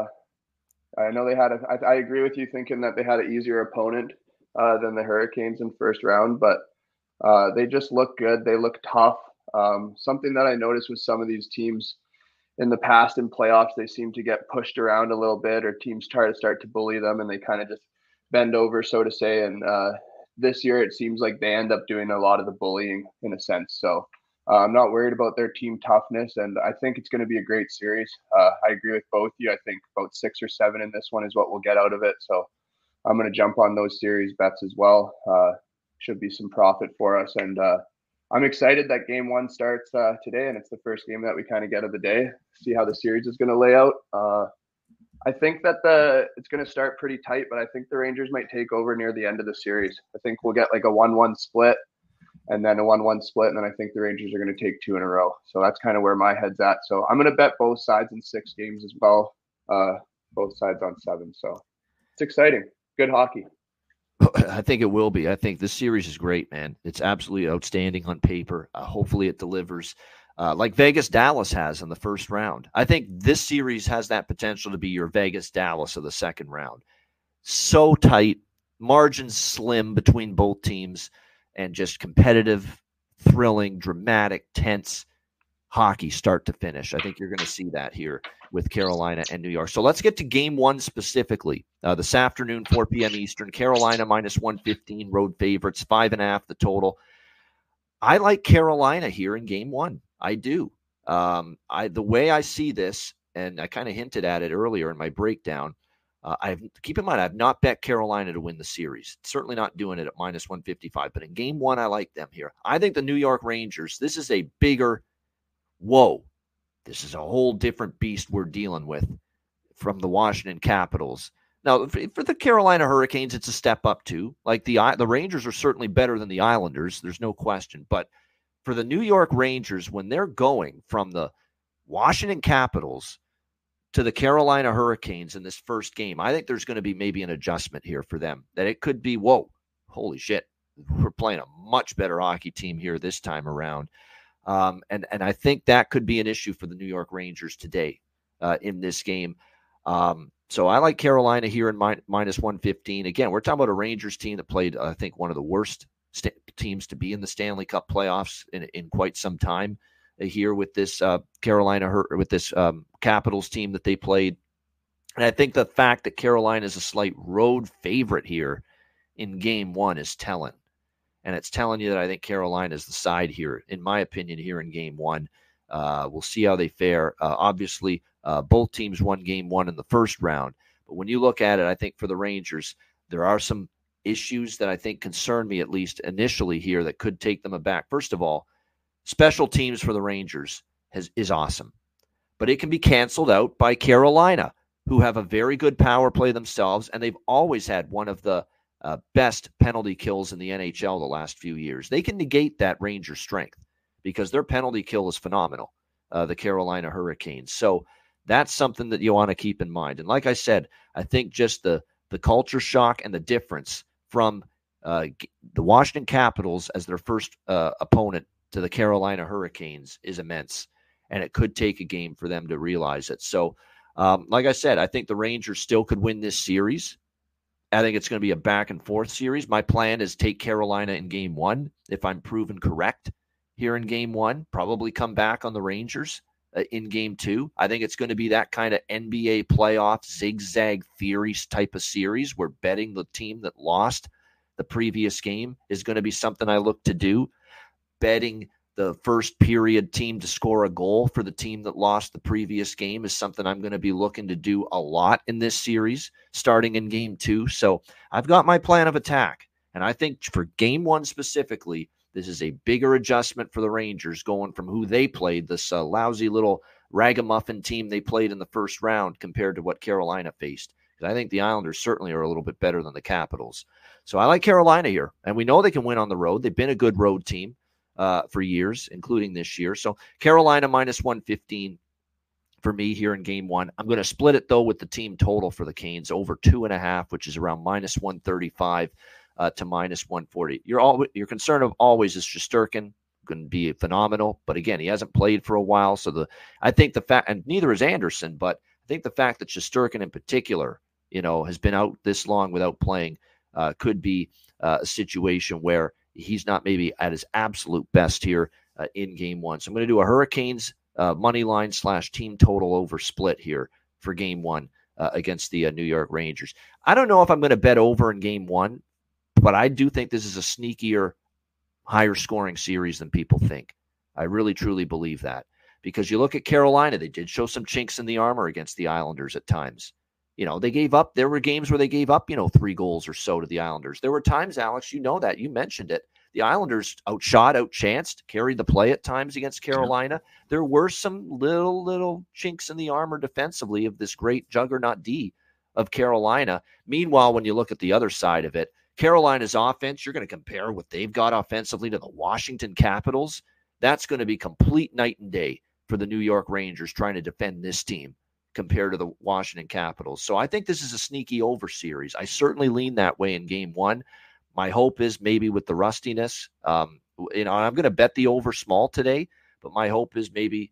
Speaker 5: I know they had I agree with you thinking that they had an easier opponent than the Hurricanes in first round, but they just look good. They look tough. Something that I noticed with some of these teams in the past in playoffs, they seem to get pushed around a little bit, or teams try to start to bully them and they kind of just bend over, so to say. And this year it seems like they end up doing a lot of the bullying in a sense. So I'm not worried about their team toughness, and I think it's going to be a great series. I agree with both of you. I think about 6 or 7 in this one is what we'll get out of it. So I'm going to jump on those series bets as well. Should be some profit for us. And I'm excited that game 1 starts today, and it's the first game that we kind of get of the day. See how the series is going to lay out. I think that it's going to start pretty tight, but I think the Rangers might take over near the end of the series. I think we'll get like a 1-1 split, and then a 1-1 split, and then I think the Rangers are going to take 2 in a row. So that's kind of where my head's at. So I'm going to bet both sides in 6 games as well, both sides on 7. So it's exciting. Good hockey.
Speaker 4: I think it will be. I think this series is great, man. It's absolutely outstanding on paper. Hopefully it delivers like Vegas-Dallas has in the first round. I think this series has that potential to be your Vegas-Dallas of the second round. So tight, margins slim between both teams, and just competitive, thrilling, dramatic, tense hockey start to finish. I think you're going to see that here with Carolina and New York. So let's get to game 1 specifically. This afternoon, 4 p.m. Eastern, Carolina minus 115, road favorites, 5.5 the total. I like Carolina here in game 1. I do. The way I see this, and I kind of hinted at it earlier in my breakdown, keep in mind, I've not bet Carolina to win the series. Certainly not doing it at minus 155. But in game 1, I like them here. I think the New York Rangers, this is a bigger, this is a whole different beast we're dealing with from the Washington Capitals. Now, for the Carolina Hurricanes, it's a step up too. Like the Rangers are certainly better than the Islanders. There's no question. But for the New York Rangers, when they're going from the Washington Capitals to the Carolina Hurricanes in this first game, I think there's going to be maybe an adjustment here for them, that it could be, holy shit, we're playing a much better hockey team here this time around. And I think that could be an issue for the New York Rangers today in this game. So I like Carolina here in minus 115. Again, we're talking about a Rangers team that played, I think, one of the worst teams to be in the Stanley Cup playoffs in quite some time here with this Capitals team that they played. And I think the fact that Carolina is a slight road favorite here in game one is telling. And it's telling you that I think Carolina is the side here, in my opinion, here in game one. We'll see how they fare. Obviously, both teams won game one in the first round. But when you look at it, I think for the Rangers, there are some issues that I think concern me, at least initially here, that could take them aback. First of all, special teams for the Rangers is awesome. But it can be canceled out by Carolina, who have a very good power play themselves, and they've always had one of the best penalty kills in the NHL the last few years. They can negate that Ranger strength because their penalty kill is phenomenal, the Carolina Hurricanes. So that's something that you want to keep in mind. And like I said, I think just the culture shock and the difference from the Washington Capitals as their first opponent to the Carolina Hurricanes is immense, and it could take a game for them to realize it. So like I said, I think the Rangers still could win this series. I think it's going to be a back-and-forth series. My plan is take Carolina in game one. If I'm proven correct here in game one, probably come back on the Rangers in game two. I think it's going to be that kind of NBA playoff zigzag theories type of series where betting the team that lost the previous game is going to be something I look to do. Betting the first period team to score a goal for the team that lost the previous game is something I'm going to be looking to do a lot in this series, starting in game two. So I've got my plan of attack. And I think for game one specifically, this is a bigger adjustment for the Rangers going from who they played, this lousy little ragamuffin team they played in the first round compared to what Carolina faced. Because I think the Islanders certainly are a little bit better than the Capitals. So I like Carolina here. And we know they can win on the road. They've been a good road team for years, including this year. So Carolina minus 115 for me here in game one. I'm going to split it, though, with the team total for the Canes over 2.5, which is around minus 135 to minus 140. Your concern of always is Shesterkin going to be phenomenal, but again, he hasn't played for a while. So I think the fact, and neither is Anderson, but I think the fact that Shesterkin in particular, has been out this long without playing could be a situation where he's not maybe at his absolute best here in game one. So I'm going to do a Hurricanes money line / team total over split here for game one against the New York Rangers. I don't know if I'm going to bet over in game one, but I do think this is a sneakier, higher scoring series than people think. I really, truly believe that. Because you look at Carolina, they did show some chinks in the armor against the Islanders at times. They gave up. There were games where they gave up, 3 goals or so to the Islanders. There were times, Alex, that. You mentioned it. The Islanders outshot, outchanced, carried the play at times against Carolina. There were some little chinks in the armor defensively of this great juggernaut D of Carolina. Meanwhile, when you look at the other side of it, Carolina's offense, you're going to compare what they've got offensively to the Washington Capitals. That's going to be complete night and day for the New York Rangers trying to defend this team compared to the Washington Capitals. So I think this is a sneaky over series. I certainly lean that way in game one. My hope is maybe with the rustiness, I'm going to bet the over small today, but my hope is maybe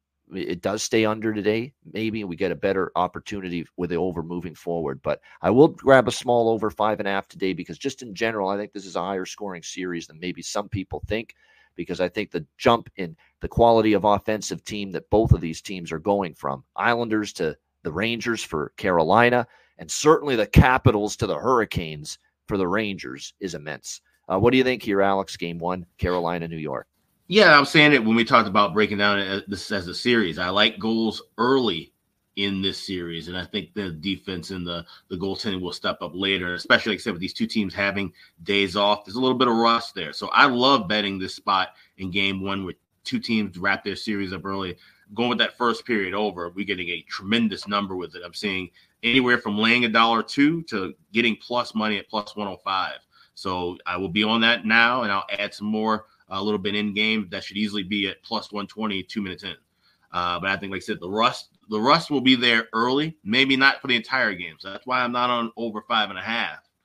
Speaker 4: it does stay under today. Maybe we get a better opportunity with the over moving forward, but I will grab a small over 5.5 today because just in general, I think this is a higher scoring series than maybe some people think, because I think the jump in the quality of offensive team that both of these teams are going from Islanders to the Rangers for Carolina, and certainly the Capitals to the Hurricanes for the Rangers is immense. What do you think here, Alex? Game one, Carolina, New York.
Speaker 6: Yeah, I'm saying it when we talked about breaking down this as a series. I like goals early in this series, and I think the defense and the goaltending will step up later, especially like I said, with these two teams having days off. There's a little bit of rust there. So I love betting this spot in game one with two teams wrap their series up early. Going with that first period over, we're getting a tremendous number with it. I'm seeing anywhere from laying $1.02 to getting plus money at plus 105. So I will be on that now, and I'll add some more a little bit in game. That should easily be at plus 120, 2 minutes in. But I think, like I said, the rust will be there early, maybe not for the entire game. So that's why I'm not on over 5.5.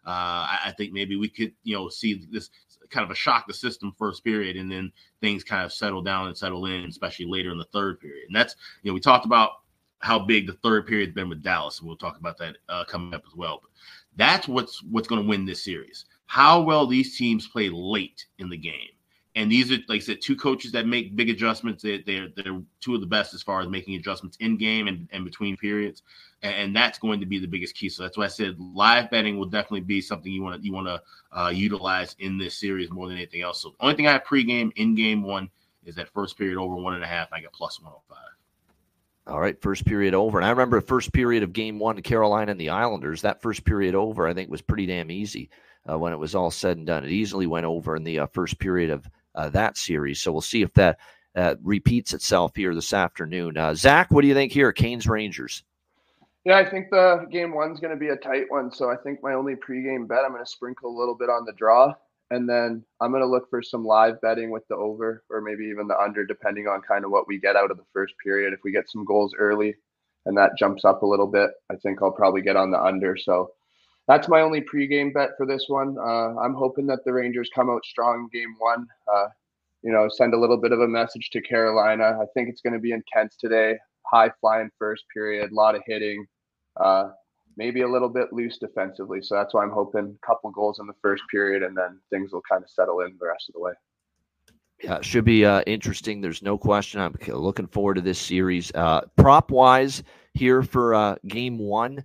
Speaker 6: I think maybe we could, see this kind of a shock the system first period, and then things kind of settle down and settle in, especially later in the third period. And that's, we talked about how big the third period's been with Dallas, and we'll talk about that coming up as well. But that's what's going to win this series. How well these teams play late in the game. And these are, like I said, two coaches that make big adjustments. They're two of the best as far as making adjustments in game and between periods. And that's going to be the biggest key. So that's why I said live betting will definitely be something you want to utilize in this series more than anything else. So the only thing I have pregame in game one is that first period over 1.5. I got plus 105.
Speaker 4: All right, first period over. And I remember the first period of game one, Carolina and the Islanders. That first period over, I think, was pretty damn easy when it was all said and done. It easily went over in the first period of that series. So we'll see if that repeats itself here this afternoon. Zach, what do you think here? Canes Rangers.
Speaker 5: Yeah, I think the game one's going to be a tight one. So I think my only pregame bet, I'm going to sprinkle a little bit on the draw. And then I'm going to look for some live betting with the over or maybe even the under, depending on kind of what we get out of the first period. If we get some goals early and that jumps up a little bit, I think I'll probably get on the under. So that's my only pregame bet for this one. I'm hoping that the Rangers come out strong in game one, send a little bit of a message to Carolina. I think it's going to be intense today. High flying first period, a lot of hitting, maybe a little bit loose defensively. So that's why I'm hoping a couple goals in the first period, and then things will kind of settle in the rest of the way.
Speaker 4: Yeah, it should be interesting. There's no question. I'm looking forward to this series. Prop-wise here for game one,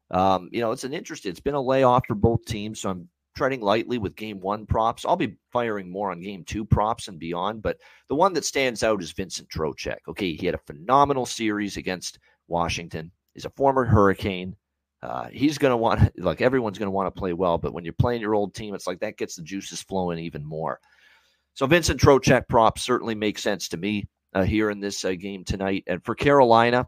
Speaker 4: it's been a layoff for both teams, so I'm treading lightly with game one props. I'll be firing more on game two props and beyond, but the one that stands out is Vincent Trocheck. Okay, he had a phenomenal series against Washington. He's a former Hurricane. He's going to want, everyone's going to want to play well, but when you're playing your old team, it's like that gets the juices flowing even more. So Vincent Trocheck props certainly make sense to me here in this game tonight. And for Carolina,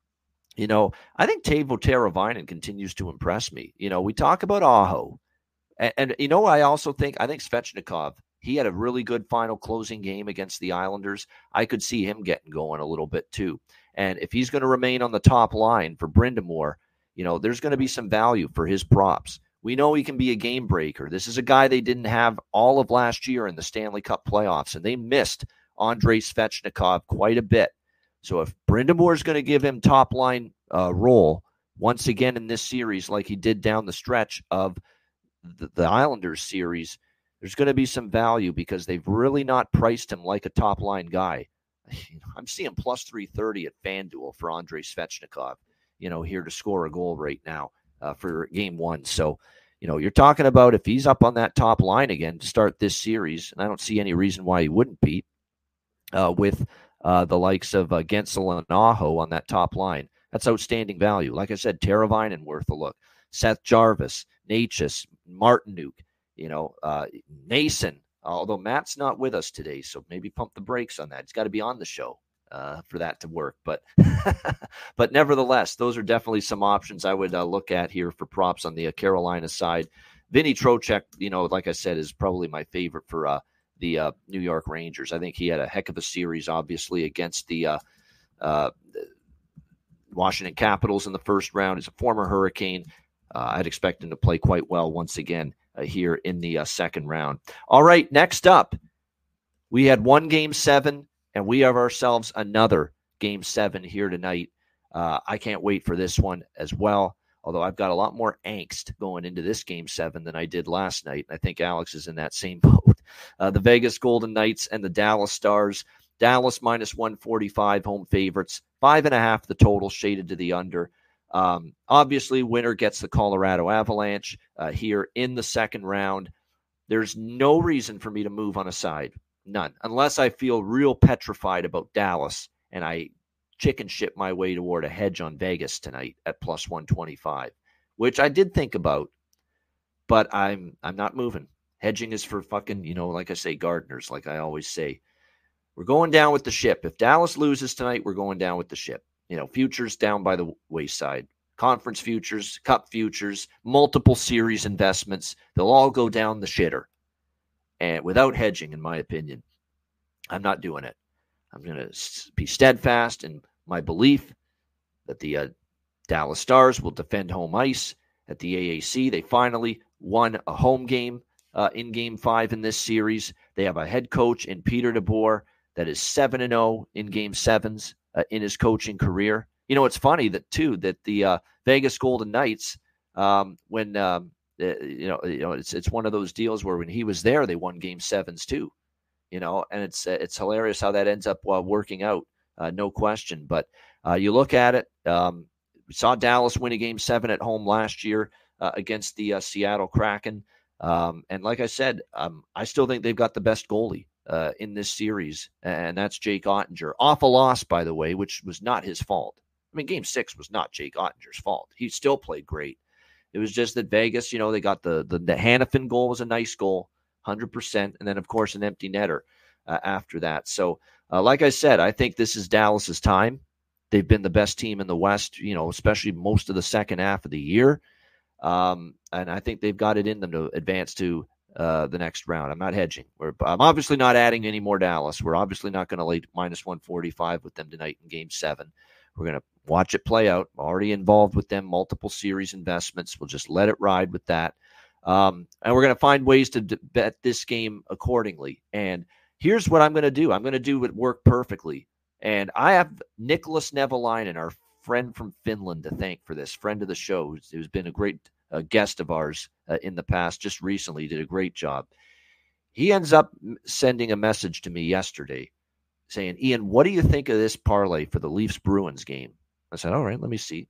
Speaker 4: I think Teuvo Teravainen continues to impress me. We talk about Aho. And I also think Svechnikov, he had a really good final closing game against the Islanders. I could see him getting going a little bit too. And if he's going to remain on the top line for Brind'Amour, there's going to be some value for his props. We know he can be a game breaker. This is a guy they didn't have all of last year in the Stanley Cup playoffs, and they missed Andrei Svechnikov quite a bit. So if Brind'Amour is going to give him top line role once again in this series, like he did down the stretch of the Islanders series, there's going to be some value because they've really not priced him like a top line guy. I'm seeing plus 330 at FanDuel for Andrei Svechnikov, here to score a goal right now for game one. So, you're talking about if he's up on that top line again to start this series, and I don't see any reason why he wouldn't be with the likes of Gensel and Aho on that top line. That's outstanding value. Like I said, Teravainen worth a look. Seth Jarvis, Necas, Martinuk, Nason, although Matt's not with us today, so maybe pump the brakes on that. He's got to be on the show for that to work. But but nevertheless, those are definitely some options I would look at here for props on the Carolina side. Vinny Trocheck, like I said, is probably my favorite for the New York Rangers. I think he had a heck of a series, obviously, against the Washington Capitals in the first round. He's a former Hurricane. I'd expect him to play quite well once again here in the second round. All right, next up, we had one Game 7, and we have ourselves another Game 7 here tonight. I can't wait for this one as well, although I've got a lot more angst going into this Game 7 than I did last night. I think Alex is in that same boat. The Vegas Golden Knights and the Dallas Stars. Dallas minus 145 home favorites. 5.5 the total, shaded to the under. Obviously, winner gets the Colorado Avalanche here in the second round. There's no reason for me to move on a side. None. Unless I feel real petrified about Dallas and I chicken shit my way toward a hedge on Vegas tonight at plus 125, which I did think about, but I'm not moving. Hedging is for fucking, like I say, gardeners, like I always say. We're going down with the ship. If Dallas loses tonight, we're going down with the ship. Futures down by the wayside. Conference futures, cup futures, multiple series investments, they'll all go down the shitter. And without hedging, in my opinion, I'm not doing it. I'm going to be steadfast in my belief that the Dallas Stars will defend home ice at the AAC. They finally won a home game in Game 5 in this series. They have a head coach in Peter DeBoer that is 7-0 in Game 7s in his coaching career. You know, it's funny that the Vegas Golden Knights, it's one of those deals where when he was there, they won Game 7s too. You know, and it's hilarious how that ends up working out, no question. But you look at it, we saw Dallas win a Game 7 at home last year against the Seattle Kraken. And like I said, I still think they've got the best goalie in this series, and that's Jake Ottinger. Off a loss, by the way, which was not his fault. I mean, Game 6 was not Jake Ottinger's fault. He still played great. It was just that Vegas, you know, they got the Hanifin goal was a nice goal, 100%, and then, of course, an empty netter after that. So, like I said, I think this is Dallas's time. They've been the best team in the West, you know, especially most of the second half of the year. And I think they've got it in them to advance to the next round. I'm not hedging. I'm obviously not adding any more Dallas. We're obviously not going to lay minus 145 with them tonight in Game 7. We're going to watch it play out. I'm already involved with them, multiple series investments. We'll just let it ride with that. And we're going to find ways to bet this game accordingly. And here's what I'm going to do. I'm going to do what worked perfectly. And I have Nicholas Nevalainen, our friend from Finland, to thank for this, friend of the show, who's been a great guest of ours in the past, just recently, did a great job. He ends up sending a message to me yesterday saying, Ian, what do you think of this parlay for the Leafs-Bruins game? I said, all right, let me see.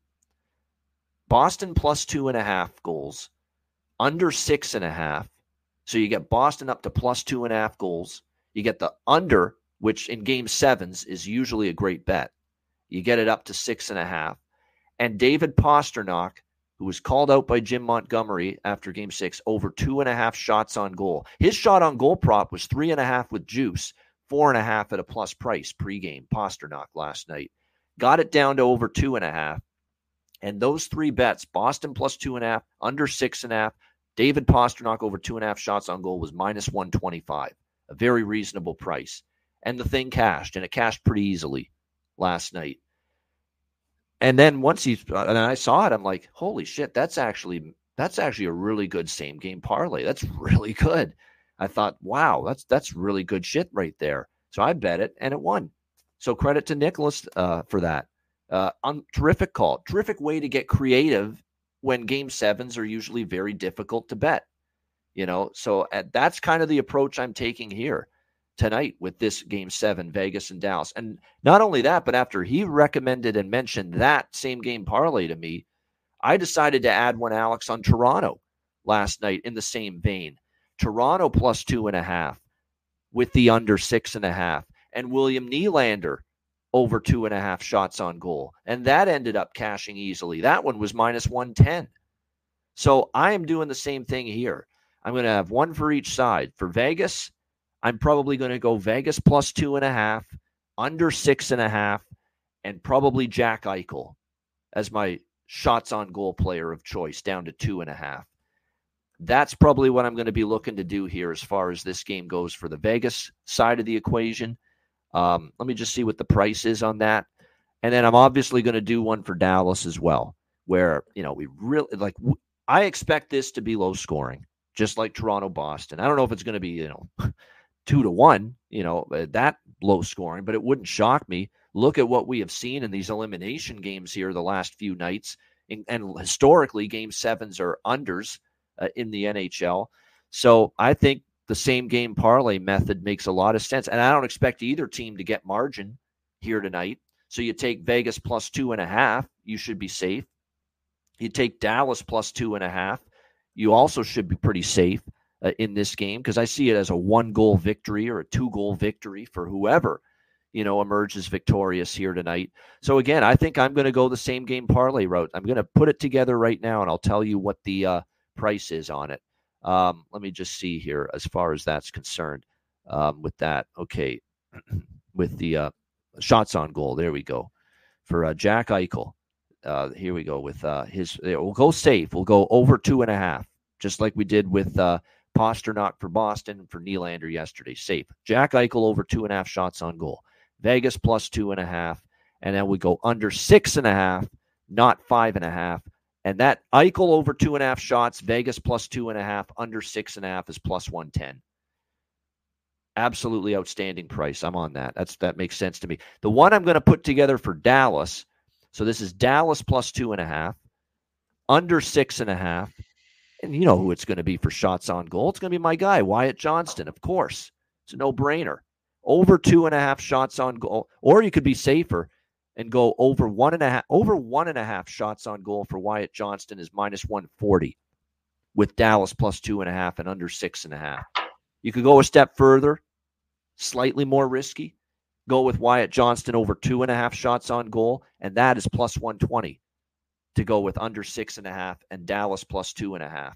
Speaker 4: Boston plus 2.5 goals, under 6.5. So you get Boston up to plus 2.5 goals. You get the under, which in Game 7s is usually a great bet. You get it up to 6.5. And David Pastrnak, who was called out by Jim Montgomery after Game 6, over 2.5 shots on goal. His shot on goal prop was 3.5 with juice, 4.5 at a plus price pregame. Pastrnak last night got it down to over 2.5. And those three bets, Boston plus 2.5, under 6.5, David Pastrnak over 2.5 shots on goal, was minus 125, a very reasonable price. And the thing cashed, and it cashed pretty easily last night. And then once and I saw it, I'm like, holy shit, that's actually a really good same game parlay. That's really good. I thought, wow, that's really good shit right there. So I bet it, and it won. So credit to Nicholas for that. Terrific call. Terrific way to get creative when Game 7s are usually very difficult to bet. You know, so that's kind of the approach I'm taking here tonight with this Game 7, Vegas and Dallas. And not only that, but after he recommended and mentioned that same game parlay to me, I decided to add one, Alex, on Toronto last night in the same vein. Toronto plus 2.5 with the under 6.5, and William Nylander over 2.5 shots on goal. And that ended up cashing easily. That one was minus 110. So I am doing the same thing here. I'm going to have one for each side. For Vegas, I'm probably going to go Vegas plus 2.5, under 6.5, and probably Jack Eichel as my shots on goal player of choice, down to 2.5. That's probably what I'm going to be looking to do here as far as this game goes for the Vegas side of the equation. Let me just see what the price is on that. And then I'm obviously going to do one for Dallas as well, where, you know, we really I expect this to be low scoring, just like Toronto-Boston. I don't know if it's going to be, 2-1, that low scoring, but it wouldn't shock me. Look at what we have seen in these elimination games here the last few nights. And historically, Game 7s are unders in the NHL. So I think the same game parlay method makes a lot of sense. And I don't expect either team to get margin here tonight. So you take Vegas plus 2.5, you should be safe. You take Dallas plus 2.5, you also should be pretty safe in this game, because I see it as a 1-goal victory or a 2-goal victory for whoever, emerges victorious here tonight. So again, I think I'm going to go the same game parlay route. I'm going to put it together right now, and I'll tell you what the price is on it. Let me just see here as far as that's concerned with that. Okay. With the shots on goal. There we go. For Jack Eichel. Here we go with we'll go safe. We'll go over 2.5, just like we did with Pastrnak for Boston and for Nylander yesterday. Safe. Jack Eichel over 2.5 shots on goal. Vegas plus 2.5. And then we go under 6.5, not 5.5. And that Eichel over 2.5 shots, Vegas plus 2.5, under 6.5 is plus 110. Absolutely outstanding price. I'm on that. That makes sense to me. The one I'm going to put together for Dallas, so this is Dallas plus 2.5, under 6.5, and you know who it's going to be for shots on goal. It's going to be my guy, Wyatt Johnston, of course. It's a no-brainer. Over 2.5 shots on goal, or you could be safer and go over 1.5. Over 1.5 shots on goal for Wyatt Johnston is minus 140, with Dallas plus 2.5 and under 6.5. You could go a step further, slightly more risky. Go with Wyatt Johnston over 2.5 shots on goal, and that is plus 120 to go with under 6.5 and Dallas plus 2.5.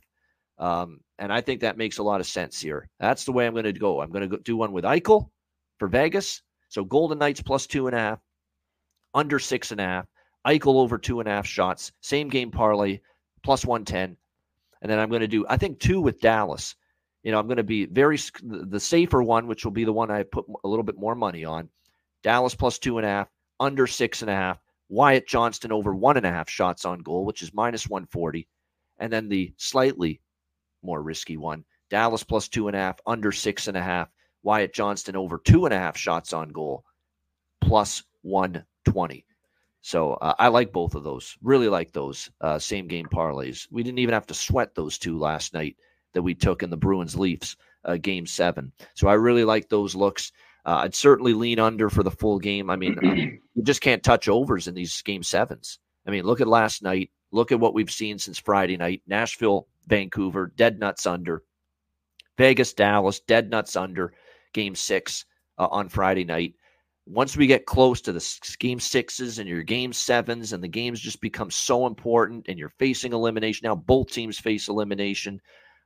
Speaker 4: And I think that makes a lot of sense here. That's the way I'm going to go. I'm going to do one with Eichel for Vegas. So Golden Knights plus 2.5, under 6.5, Eichel over 2.5 shots, same game parlay, plus 110. And then I'm going to do, I think, 2 with Dallas. You know, I'm going to be the safer one, which will be the one I put a little bit more money on. Dallas plus 2.5, under 6.5, Wyatt Johnston over 1.5 shots on goal, which is minus 140. And then the slightly more risky one, Dallas plus 2.5, under 6.5, Wyatt Johnston over 2.5 shots on goal, plus 120. So I like both of those. Really like those same game parlays. We didn't even have to sweat those two last night that we took in the Bruins-Leafs game 7. So I really like those looks. I'd certainly lean under for the full game. I mean, you just can't touch overs in these game 7s. I mean, look at last night. Look at what we've seen since Friday night. Nashville, Vancouver, dead nuts under. Vegas, Dallas, dead nuts under game 6 on Friday night. Once we get close to the game 6s and your game 7s and the games just become so important and you're facing elimination. Now both teams face elimination.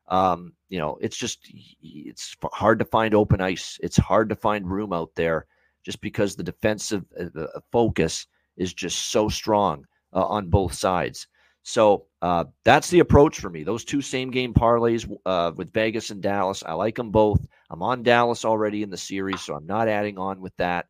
Speaker 4: You know, it's hard to find open ice. It's hard to find room out there just because the defensive focus is just so strong on both sides. So that's the approach for me. Those two same game parlays with Vegas and Dallas, I like them both. I'm on Dallas already in the series, so I'm not adding on with that.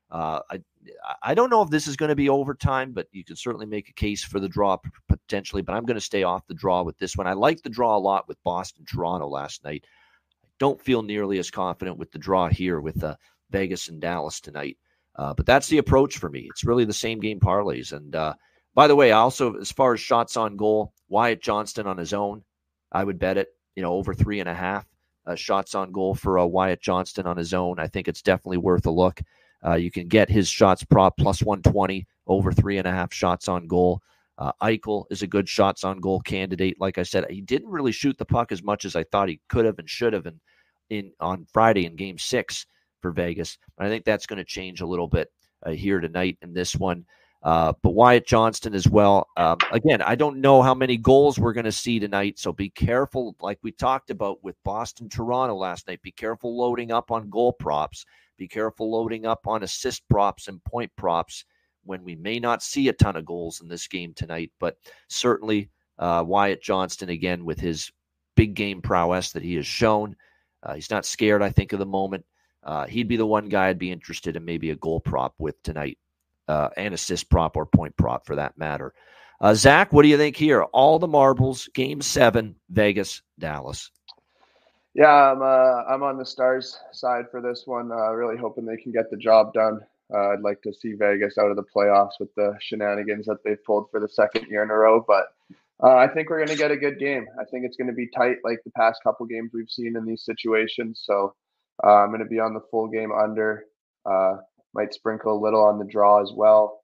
Speaker 4: I don't know if this is going to be overtime, but you can certainly make a case for the draw potentially, but I'm going to stay off the draw with this one. I like the draw a lot with Boston-Toronto last night. I don't feel nearly as confident with the draw here with Vegas and Dallas tonight. But that's the approach for me. It's really the same game parlays. And by the way, also, as far as shots on goal, Wyatt Johnston on his own, I would bet it, over 3.5 shots on goal for Wyatt Johnston on his own. I think it's definitely worth a look. You can get his shots prop plus 120 over 3.5 shots on goal. Eichel is a good shots on goal candidate. Like I said, he didn't really shoot the puck as much as I thought he could have and should have on Friday in game 6 for Vegas. But I think that's going to change a little bit here tonight in this one. But Wyatt Johnston as well. Again, I don't know how many goals we're going to see tonight, so be careful, like we talked about with Boston-Toronto last night. Be careful loading up on goal props. Be careful loading up on assist props and point props when we may not see a ton of goals in this game tonight. But certainly Wyatt Johnston, again, with his big game prowess that he has shown, he's not scared, I think, of the moment. He'd be the one guy I'd be interested in maybe a goal prop with tonight, an assist prop or point prop for that matter. Zach, what do you think here? All the marbles, game 7, Vegas, Dallas.
Speaker 5: Yeah, I'm on the Stars side for this one. Really hoping they can get the job done. I'd like to see Vegas out of the playoffs with the shenanigans that they've pulled for the second year in a row. But I think we're going to get a good game. I think it's going to be tight like the past couple games we've seen in these situations. So I'm going to be on the full game under. Might sprinkle a little on the draw as well.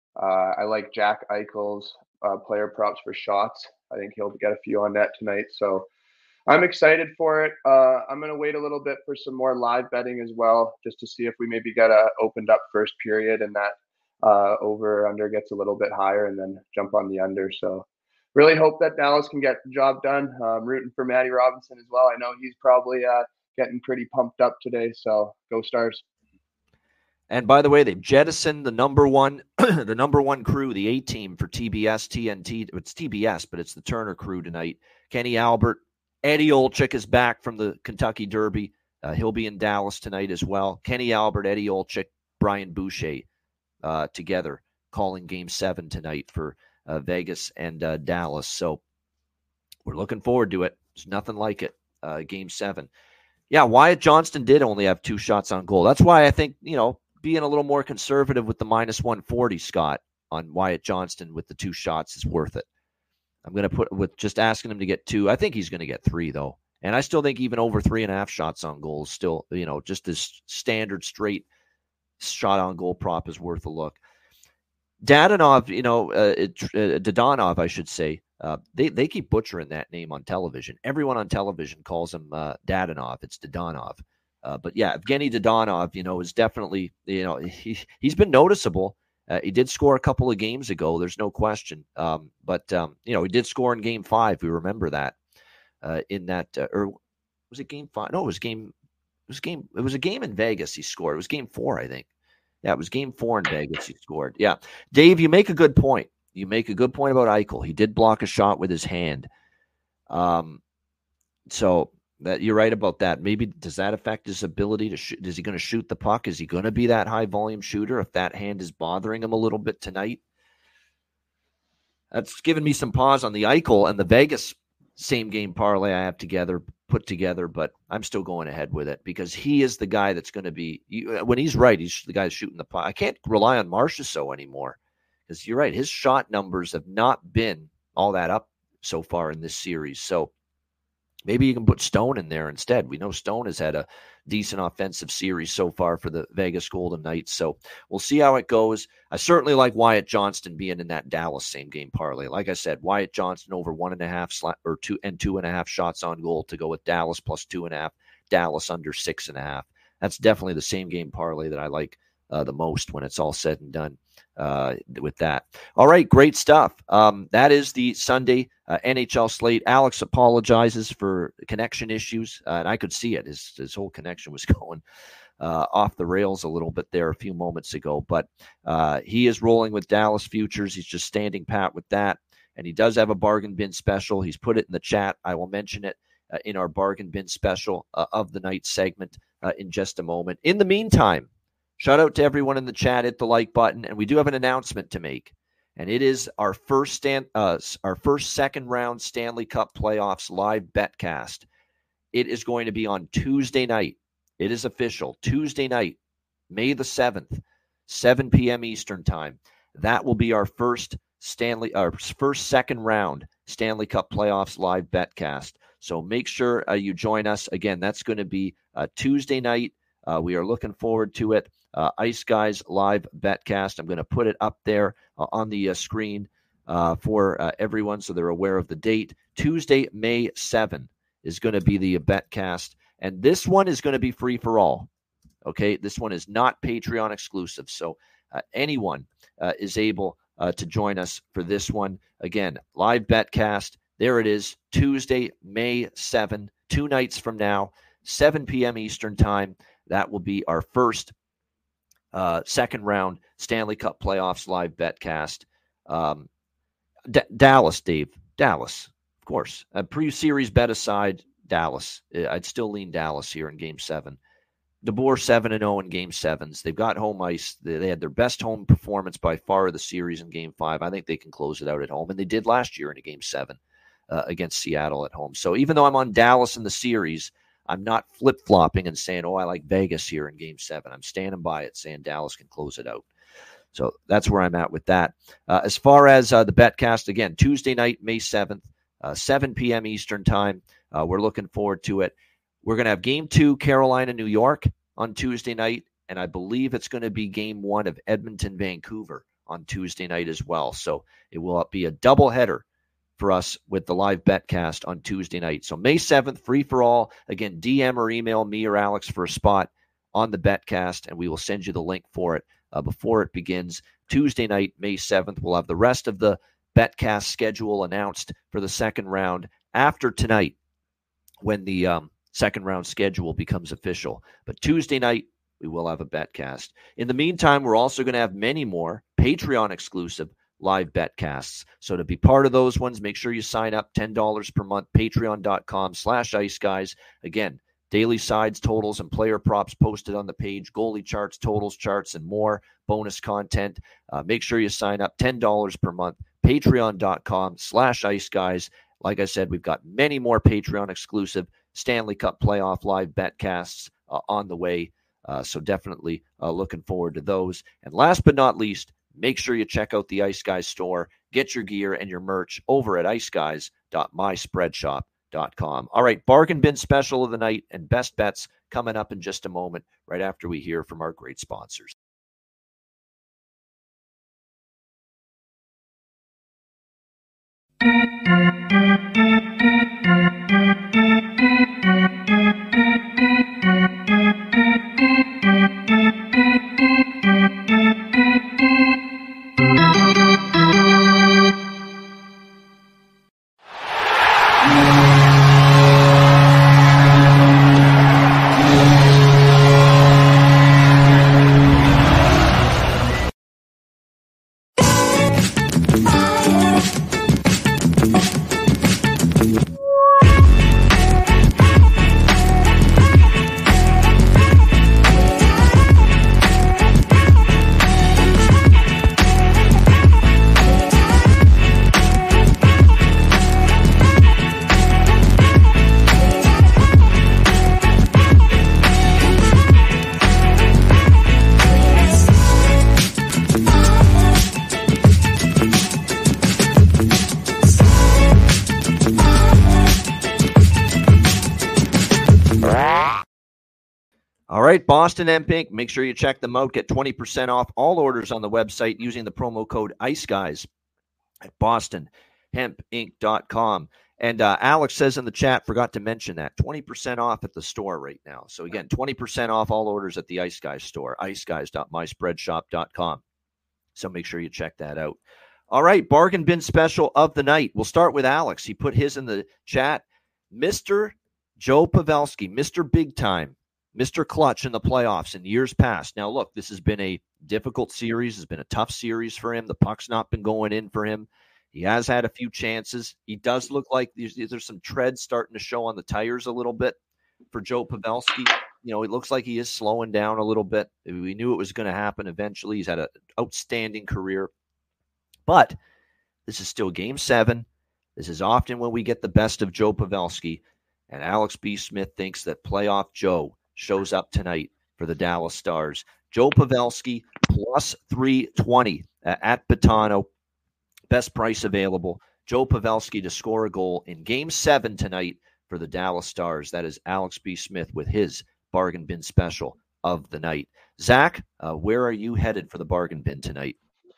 Speaker 5: I like Jack Eichel's player props for shots. I think he'll get a few on net tonight. So I'm excited for it. I'm going to wait a little bit for some more live betting as well, just to see if we maybe get a opened up first period and that over or under gets a little bit higher and then jump on the under. So really hope that Dallas can get the job done. I'm rooting for Matty Robinson as well. I know he's probably getting pretty pumped up today. So go Stars.
Speaker 4: And by the way, they've jettisoned the number one crew, the A-team for TBS, TNT. It's TBS, but it's the Turner crew tonight. Kenny Albert. Eddie Olczyk is back from the Kentucky Derby. He'll be in Dallas tonight as well. Kenny Albert, Eddie Olczyk, Brian Boucher together calling Game 7 tonight for Vegas and Dallas. So we're looking forward to it. There's nothing like it. Game 7. Yeah, Wyatt Johnston did only have 2 shots on goal. That's why I think, being a little more conservative with the minus 140, Scott, on Wyatt Johnston with the 2 shots is worth it. I'm going to put with just asking him to get 2. I think he's going to get 3, though. And I still think even over 3.5 shots on goal is still, just this standard straight shot on goal prop is worth a look. Dadonov, Dadonov, I should say, they keep butchering that name on television. Everyone on television calls him Dadonov. It's Dadonov. But yeah, Evgeny Dadonov, is definitely, he's been noticeable. He did score a couple of games ago. There's no question. But he did score in Game 5. We remember that in that, or was it Game 5? No, it was a game in Vegas he scored. It was Game 4, I think. Yeah, it was Game 4 in Vegas he scored. Yeah. Dave, you make a good point. You make a good point about Eichel. He did block a shot with his hand. So that you're right about that. Maybe does that affect his ability to shoot? Is he going to shoot the puck? Is he going to be that high volume shooter if that hand is bothering him a little bit tonight? That's given me some pause on the Eichel and the Vegas same game parlay I have put together, but I'm still going ahead with it because he is the guy that's going to be, when he's right, he's the guy shooting the puck. I can't rely on Marchessault anymore because you're right. His shot numbers have not been all that up so far in this series. So maybe you can put Stone in there instead. We know Stone has had a decent offensive series so far for the Vegas Golden Knights. So we'll see how it goes. I certainly like Wyatt Johnston being in that Dallas same game parlay. Like I said, Wyatt Johnston over 1.5 or 2.5 shots on goal to go with Dallas plus 2.5, Dallas under 6.5. That's definitely the same game parlay that I like the most when it's all said and done with that. All right, great stuff. That is the Sunday NHL slate. Alex apologizes for connection issues, and I could see it. His whole connection was going off the rails a little bit there a few moments ago, but he is rolling with Dallas futures. He's just standing pat with that, and he does have a bargain bin special. He's put it in the chat. I will mention it in our bargain bin special of the night segment in just a moment. In the meantime, shout out to everyone in the chat. Hit the like button, and we do have an announcement to make, and it is our first second round Stanley Cup playoffs live betcast. It is going to be on Tuesday night. It is official. Tuesday night, May the 7th, 7 p.m. Eastern time. That will be our first second round Stanley Cup playoffs live betcast. So make sure you join us. Again, that's going to be Tuesday night. We are looking forward to it. Ice Guys live betcast. I'm going to put it up there on the screen for everyone so they're aware of the date. Tuesday, May 7 is going to be the betcast. And this one is going to be free for all. Okay, this one is not Patreon exclusive. So anyone is able to join us for this one. Again, live betcast. There it is, Tuesday, May 7, 2 nights from now, 7 p.m. Eastern time. That will be our first second round Stanley Cup playoffs live betcast. Dallas, Dave. Dallas, of course. Pre-series bet aside, Dallas. I'd still lean Dallas here in Game 7. DeBoer 7-0 in Game 7s. They've got home ice. They had their best home performance by far of the series in Game 5. I think they can close it out at home, and they did last year in a Game 7 against Seattle at home. So even though I'm on Dallas in the series, I'm not flip-flopping and saying, I like Vegas here in Game 7. I'm standing by it, saying Dallas can close it out. So that's where I'm at with that. As far as the betcast, again, Tuesday night, May 7th, 7 p.m. Eastern time. We're looking forward to it. We're going to have Game 2, Carolina, New York on Tuesday night, and I believe it's going to be Game 1 of Edmonton, Vancouver on Tuesday night as well. So it will be a doubleheader for us with the live betcast on Tuesday night. So May 7th, free for all. Again, DM or email me or Alex for a spot on the betcast, and we will send you the link for it before it begins. Tuesday night, May 7th, we'll have the rest of the betcast schedule announced for the second round after tonight when the second round schedule becomes official. But Tuesday night, we will have a betcast. In the meantime, we're also going to have many more Patreon exclusive live betcasts. So to be part of those ones, make sure you sign up, $10 per month, patreon.com/iceguys. Again, daily sides, totals, and player props posted on the page, goalie charts, totals charts, and more bonus content. Make sure you sign up, $10 per month, patreon.com/iceguys. Like I said, we've got many more Patreon exclusive Stanley Cup playoff live betcasts on the way. So definitely looking forward to those. And last but not least, make sure you check out the Ice Guys store. Get your gear and your merch over at iceguys.myspreadshop.com. All right, bargain bin special of the night and best bets coming up in just a moment, right after we hear from our great sponsors. All right, Boston Hemp Inc. Make sure you check them out. Get 20% off all orders on the website using the promo code ICEGUYS at bostonhempinc.com. And Alex says in the chat, forgot to mention that, 20% off at the store right now. So again, 20% off all orders at the Ice Guys store, iceguys.myspreadshop.com. So make sure you check that out. All right, bargain bin special of the night. We'll start with Alex. He put his in the chat. Mr. Joe Pavelski, Mr. Big Time, Mr. Clutch in the playoffs in years past. Now, look, this has been a difficult series. It's been a tough series for him. The puck's not been going in for him. He has had a few chances. He does look like there's some tread starting to show on the tires a little bit for Joe Pavelski. You know, it looks like he is slowing down a little bit. We knew it was going to happen eventually. He's had an outstanding career. But this is still Game 7. This is often when we get the best of Joe Pavelski. And Alex B. Smith thinks that playoff Joe shows up tonight for the Dallas Stars. Joe Pavelski plus 320 at Betano. Best price available. Joe Pavelski to score a goal in Game 7 tonight for the Dallas Stars. That is Alex B. Smith with his bargain bin special of the night. Zach, where are you headed for the bargain bin tonight?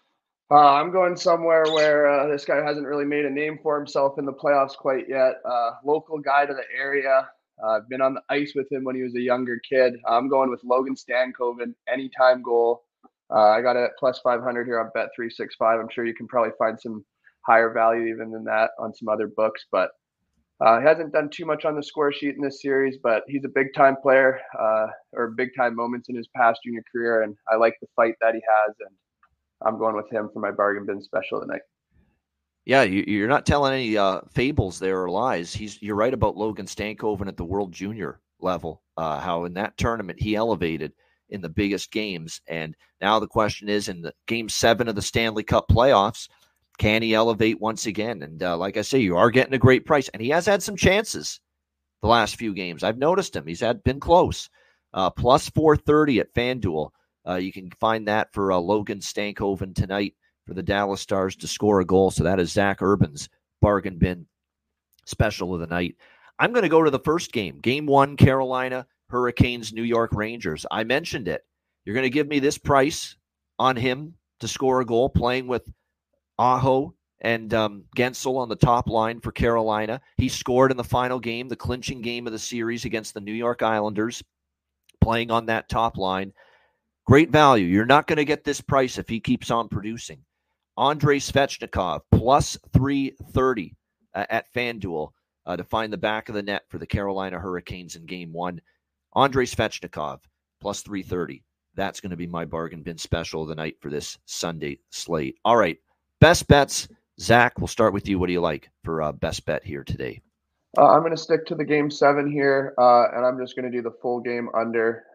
Speaker 5: I'm going somewhere where this guy hasn't really made a name for himself in the playoffs quite yet. Local guy to the area. I've been on the ice with him when he was a younger kid. I'm going with Logan Stankoven, anytime goal. I got it at plus 500 here on Bet365. I'm sure you can probably find some higher value even than that on some other books. But he hasn't done too much on the score sheet in this series, but he's a big-time player or big-time moments in his past junior career, and I like the fight that he has, and I'm going with him for my bargain bin special tonight.
Speaker 4: Yeah, you're not telling any fables there or lies. You're right about Logan Stankoven at the World Junior level, how in that tournament he elevated in the biggest games. And now the question is, in the Game 7 of the Stanley Cup playoffs, can he elevate once again? And like I say, you are getting a great price. And he has had some chances the last few games. I've noticed him. He's been close. Plus 430 at FanDuel. You can find that for Logan Stankoven tonight for the Dallas Stars to score a goal. So that is Zach Urban's bargain bin special of the night. I'm going to go to the first game. Game 1, Carolina Hurricanes, New York Rangers. I mentioned it. You're going to give me this price on him to score a goal, playing with Aho and Gensel on the top line for Carolina. He scored in the final game, the clinching game of the series against the New York Islanders, playing on that top line. Great value. You're not going to get this price if he keeps on producing. Andrei Svechnikov, plus 330 at FanDuel to find the back of the net for the Carolina Hurricanes in Game 1. Andrei Svechnikov, plus 330. That's going to be my bargain bin special of the night for this Sunday slate. All right, best bets. Zach, we'll start with you. What do you like for best bet here today?
Speaker 5: I'm going to stick to the Game 7 here, and I'm just going to do the full game under.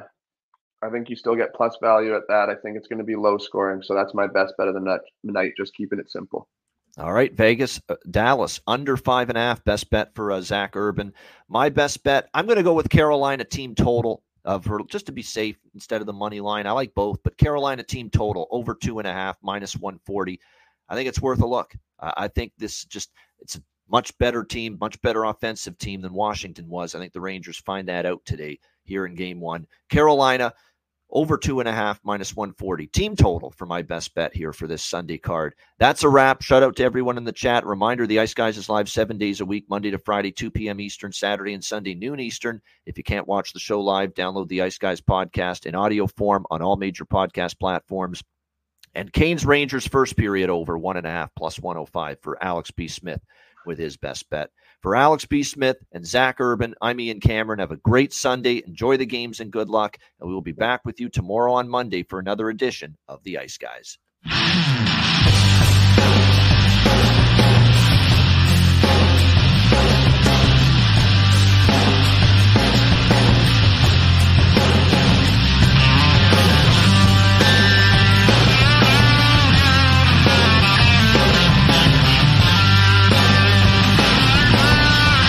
Speaker 5: I think you still get plus value at that. I think it's going to be low scoring, so that's my best bet of the night, just keeping it simple.
Speaker 4: All right, Vegas, Dallas, under 5.5. Best bet for Zach Urban. My best bet, I'm going to go with Carolina team total just to be safe instead of the money line. I like both, but Carolina team total over 2.5, minus 140. I think it's worth a look. I think it's a much better team, much better offensive team than Washington was. I think the Rangers find that out today here in game one. Carolina over 2.5, minus 140. Team total for my best bet here for this Sunday card. That's a wrap. Shout out to everyone in the chat. Reminder, the Ice Guys is live 7 days a week, Monday to Friday, 2 p.m. Eastern, Saturday and Sunday, noon Eastern. If you can't watch the show live, download the Ice Guys podcast in audio form on all major podcast platforms. And Canes Rangers first period over 1.5 plus 105 for Alex B. Smith with his best bet. For Alex B. Smith and Zach Urban, I'm Ian Cameron. Have a great Sunday. Enjoy the games and good luck. And we will be back with you tomorrow on Monday for another edition of the Ice Guys.